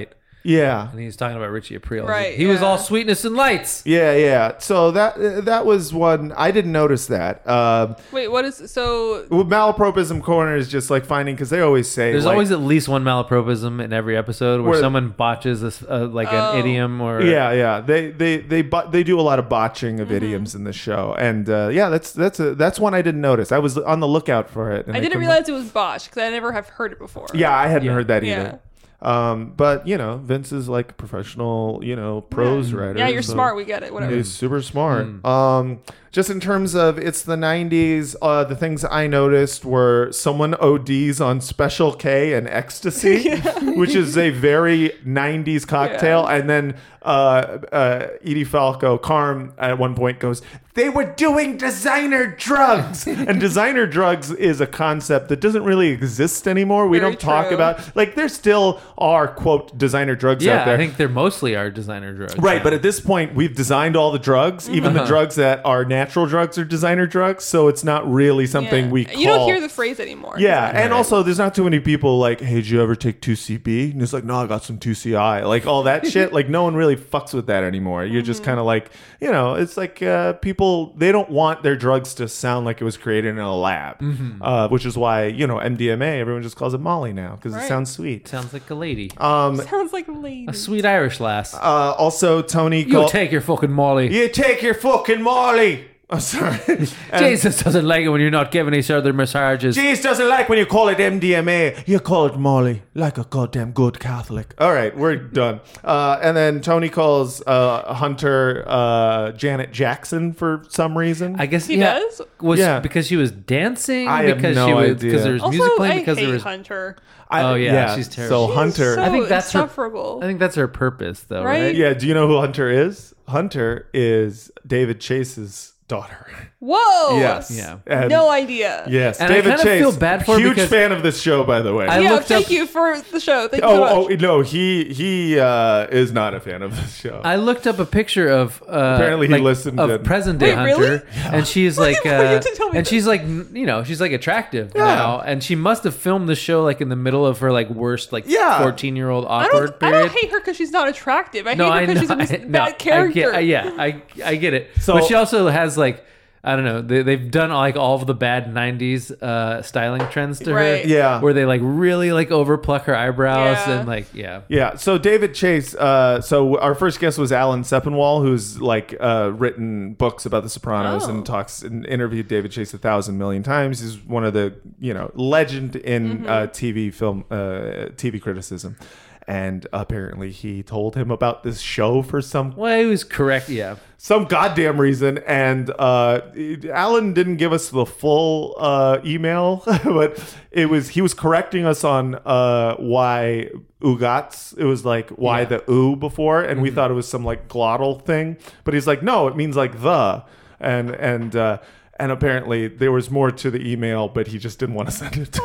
Yeah. And he was talking about Richie Aprile. Right, He was yeah. all sweetness and lights. Yeah, yeah. So that that was one I didn't notice that. Um, Wait, what is so? well, malapropism corner is just like finding because they always say There's like, always at least one malapropism in every episode where, Where- someone botches this, uh, like Oh. an idiom or yeah, yeah. They they they bo- they do a lot of botching Mm-hmm. of idioms in the show, and uh, yeah, that's that's a that's one I didn't notice. I was on the lookout for it. And I didn't couldn't- realize it was botched because I never have heard it before. Yeah, I hadn't Yeah. heard that Yeah. either. Um, but you know, Vince is like a professional, you know, prose writer. Yeah, you're so smart. We get it. Whatever. He's super smart. Mm. Um, just in terms of it's the nineties, uh, the things I noticed were someone O Ds on Special K and ecstasy, which is a very nineties cocktail, and then uh, uh, Edie Falco, Carm, at one point goes, "They were doing designer drugs," and designer drugs is a concept that doesn't really exist anymore. We Very don't talk true. about like there still are quote designer drugs Yeah, out there. I think they're mostly our designer drugs. Right, but at this point, we've designed all the drugs. Even the Uh-huh. drugs that are natural drugs are designer drugs, so it's not really something Yeah. we call. You don't hear the phrase anymore. Yeah, and also there's not too many people like, "Hey, did you ever take two C B?" And it's like, "No, I got some two C I." Like all that shit. Like no one really fucks with that anymore. You're just kind of like, you know, it's like uh, people they don't want their drugs to sound like it was created in a lab, uh, which is why you know M D M A everyone just calls it Molly now because Right. it sounds sweet. Sounds like a lady. Um, Sounds like a lady. A sweet Irish lass. uh, also, Tony, You call- take your fucking Molly. you take your fucking Molly. I'm sorry. And Jesus doesn't like it when you're not giving each other massages. Jesus doesn't like when you call it M D M A. You call it Molly, like a goddamn good Catholic. All right, we're done. Uh, and then Tony calls uh, Hunter uh, Janet Jackson for some reason. I guess He yeah. does? Was Yeah. because she was dancing? I have because no she was idea. because there was Also, music playing I because hate there was Hunter. I- Oh yeah, she's terrible. So Hunter. So I think that's her- insufferable. I think that's her purpose though, Right? right? Yeah, do you know who Hunter is? Hunter is David Chase's daughter. Whoa. Yes. Yeah. And- No idea. Yes, And I David kinda Chase. feel bad for her huge because- fan of this show, by the way. I yeah, looked thank up- you for the show. Thank you oh, so much. oh no, he he uh, is not a fan of this show. I looked up a picture of uh, Apparently he like, listened of to- present day Wait, Hunter, really? and she's like, for you uh, to tell me and this. she's like, n- you know, she's like attractive now, and she must have filmed the show like in the middle of her like worst like Yeah. fourteen year old I awkward don't, I period. don't hate her because she's not attractive. I no, hate her I because know, she's a I, mis- no, bad character. I get, yeah, I I get it. So- but she also has like. I don't know. They, they've done like all of the bad nineties uh, styling trends to Right. her. Yeah. Where they like really like overpluck her eyebrows Yeah. and like, yeah. Yeah. So David Chase. Uh, so our first guest was Alan Sepinwall, who's like uh, written books about The Sopranos Oh. and talks and interviewed David Chase a thousand million times. He's one of the you know legend in uh, T V film uh, T V criticism. And apparently he told him about this show for some Well, he was correct. Yeah. some goddamn reason, and uh, Alan didn't give us the full uh, email, but it was he was correcting us on uh, why ugats. It was like why Yeah. the oo before, and we thought it was some like glottal thing, but he's like, no, it means like the, and and. Uh, And apparently there was more to the email, but he just didn't want to send it to us.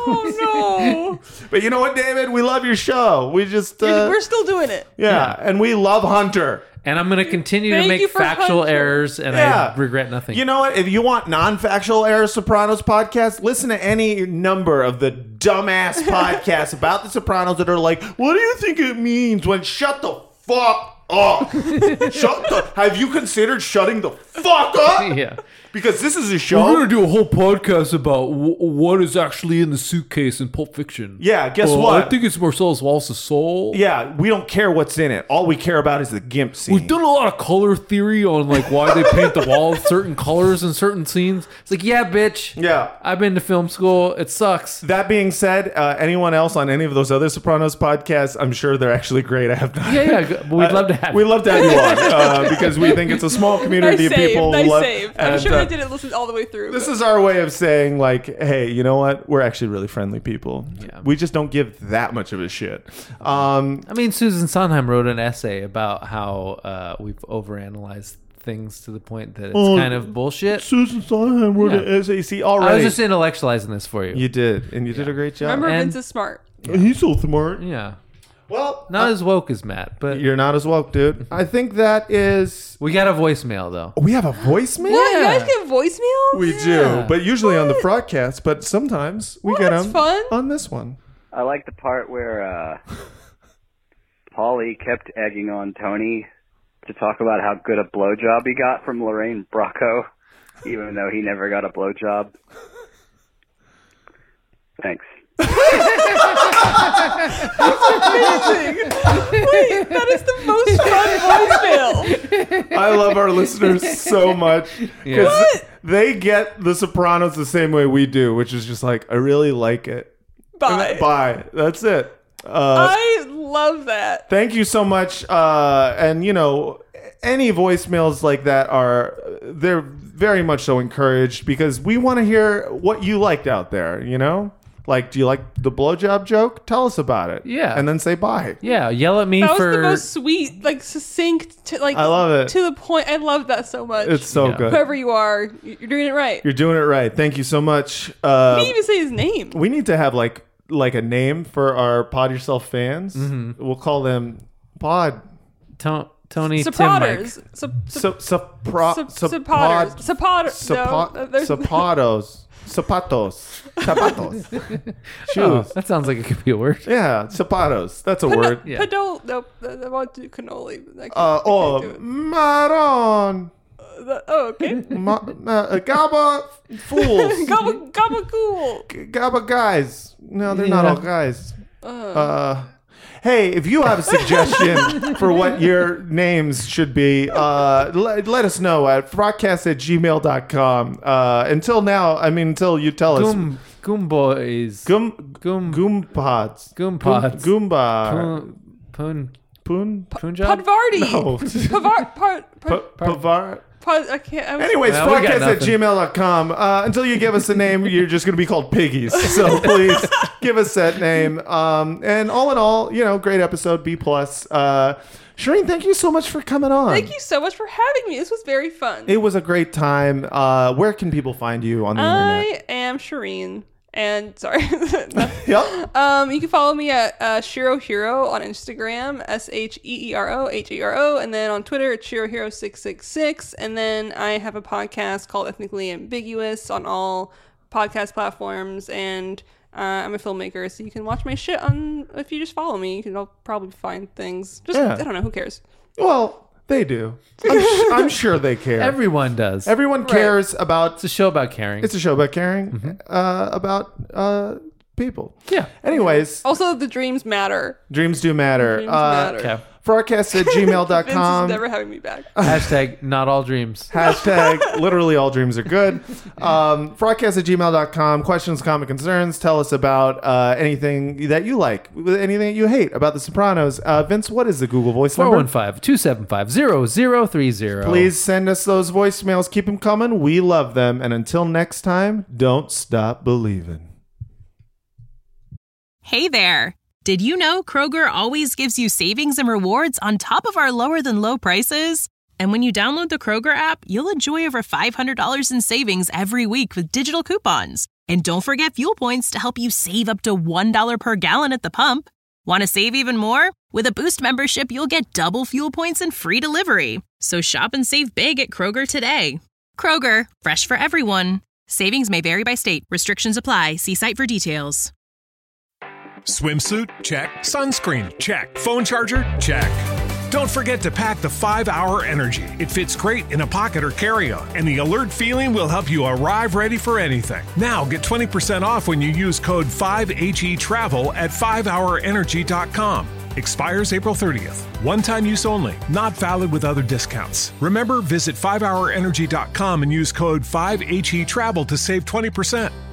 Oh But you know what, David? We love your show. We just no. uh, We're still doing it. yeah, and we love Hunter. And I'm going to continue Thank to make you for factual Hunter. errors, and Yeah. I regret nothing. You know what? If you want non-factual error Sopranos podcast, listen to any number of the dumbass podcasts about the Sopranos that are like, "What do you think it means when shut the fuck up?" Shut the. Have you considered shutting the fuck up? Yeah. Because this is a show. do a whole podcast about w- what is actually in the suitcase in Pulp Fiction. Yeah, guess what? it's Marcellus Wallace's soul. Yeah, we don't care what's in it. All we care about is the gimp scene. We've done a lot of color theory on like why they paint the walls certain colors in certain scenes. It's like, yeah, bitch. Yeah. I've been to film school. It sucks. That being said, uh, anyone else on any of those other Sopranos podcasts, I'm sure they're actually great. I have not. Yeah, yeah. But we'd love to have. We'd love to have you on uh, because we think it's a small community Nice of save. people. Nice who love, save. I'm and, sure uh, I didn't listen all the way through. This but- is our way of saying, like, hey, you know what? We're actually really friendly people. Yeah. We just don't give that much of a shit. Um, I mean, Susan Sondheim wrote an essay about how uh, we've overanalyzed things to the point that it's Oh, kind of bullshit. Susan Sondheim wrote Yeah. an essay. See, I already. was just intellectualizing this for you. You did, and you did a great job. Remember, And- Vince is smart. He's so smart. Yeah. Well, Not as woke as Matt, but you're not as woke, dude. I think that is. we got a voicemail though. We have a voicemail. What? You guys get voicemails? We do, but usually on the broadcast. But sometimes we Well, get that's them fun. on this one. I like the part where uh, Paulie kept egging on Tony to talk about how good a blowjob he got from Lorraine Bracco, even though he never got a blowjob. Thanks. That's amazing. Wait, that is the most fun voicemail. I love our listeners so much because What? they get The Sopranos the same way we do, which is just like, I really like it. Bye. Bye. That's it. Uh, I love that. Thank you so much. Uh, and, you know, any voicemails like that are, they're very much so encouraged because we want to hear what you liked out there, you know? Like, do you like the blowjob joke? Tell us about it. Yeah. And then say bye. Yeah, yell at me That was for... the most sweet, like succinct, to, like I love it. to the point. I love that so much. It's so Yeah. good. Whoever you are, you're doing it right. You're doing it right. Thank you so much. You Uh, didn't even say his name. we need to have like like a name for our Pod Yourself fans. Mm-hmm. We'll call them Pod. To- Tony Tim Sopratters. Mike. Sup- So, sopra, sup- sop- Sopratters. pod- Sopratter- sopa- no, there's- Zapatos. Zapatos. Zapatos. Shoes. Oh, that sounds like it could be a word. Yeah, zapatos. That's a word. Yeah. Padol. Nope. I want to do cannoli. but I can't- Uh, I can't do oh, it. Maron. Uh, that- oh, okay. Ma- uh, Gaba fools. Gabba gabagool. Gaba guys. No, they're not Yeah. all guys. Uh, Uh, hey, if you have a suggestion for what your names should be, uh, let, let us know at frogcast at gmail dot com. Uh, until now, I mean, until you tell us. Goom, goom boys. Goom, Goom, Goompods. goom pods. Goom, Goomba. Poon, poon, Poon? Punjab? Podvardi. No. Pavar. Pod, Pa- pod, Pavar. pod, I can't. I was, Anyways, Well, we got frogcast at nothing. gmail dot com. Uh, until you give us a name, you're just going to be called Piggies. So please give us that name. Um, and all in all, you know, great episode, B plus. Uh, Shireen, thank you so much for coming on. Thank you so much for having me. This was very fun. It was a great time. Uh, where can people find you on the internet? I am Shireen. And sorry. Yep. Um, you can follow me at uh, Shiro Hero on Instagram, S H E E R O H E R O, and then on Twitter it's Shiro Hero six six six. And then I have a podcast called Ethnically Ambiguous on all podcast platforms. And uh, I'm a filmmaker, so you can watch my shit on. If you just follow me, you can I'll probably find things. Just Yeah. I don't know, who cares? Well, they do. I'm, sh- I'm sure they care. Everyone does. Everyone cares about. It's a show about caring. It's a show about caring uh, about uh, people. Yeah. Anyways, Also, the dreams matter. dreams do matter. Dreams uh, matter. Okay. Frogcast at gmail dot Vince is com. never having me back. Hashtag not all dreams. Hashtag literally all dreams are good. Um, Frogcast at gmail dot com. Questions, comment, concerns. Tell us about uh, anything that you like, anything that you hate about The Sopranos. Uh, Vince, what is the Google Voice four number? one five, two seven five, zero zero three zero. Please send us those voicemails. Keep them coming. We love them. And until next time, don't stop believing. Hey there. Did you know Kroger always gives you savings and rewards on top of our lower than low prices? And when you download the Kroger app, you'll enjoy over five hundred dollars in savings every week with digital coupons. And don't forget fuel points to help you save up to one dollar per gallon at the pump. Want to save even more? With a Boost membership, you'll get double fuel points and free delivery. So shop and save big at Kroger today. Kroger, fresh for everyone. Savings may vary by state. Restrictions apply. See site for details. Swimsuit? Check. Sunscreen? Check. Phone charger? Check. Don't forget to pack the five hour Energy. It fits great in a pocket or carry-on, and the alert feeling will help you arrive ready for anything. Now get twenty percent off when you use code five H E travel at five hour energy dot com. Expires April thirtieth. One-time use only. Not valid with other discounts. Remember, visit five hour energy dot com and use code five H E travel to save twenty percent.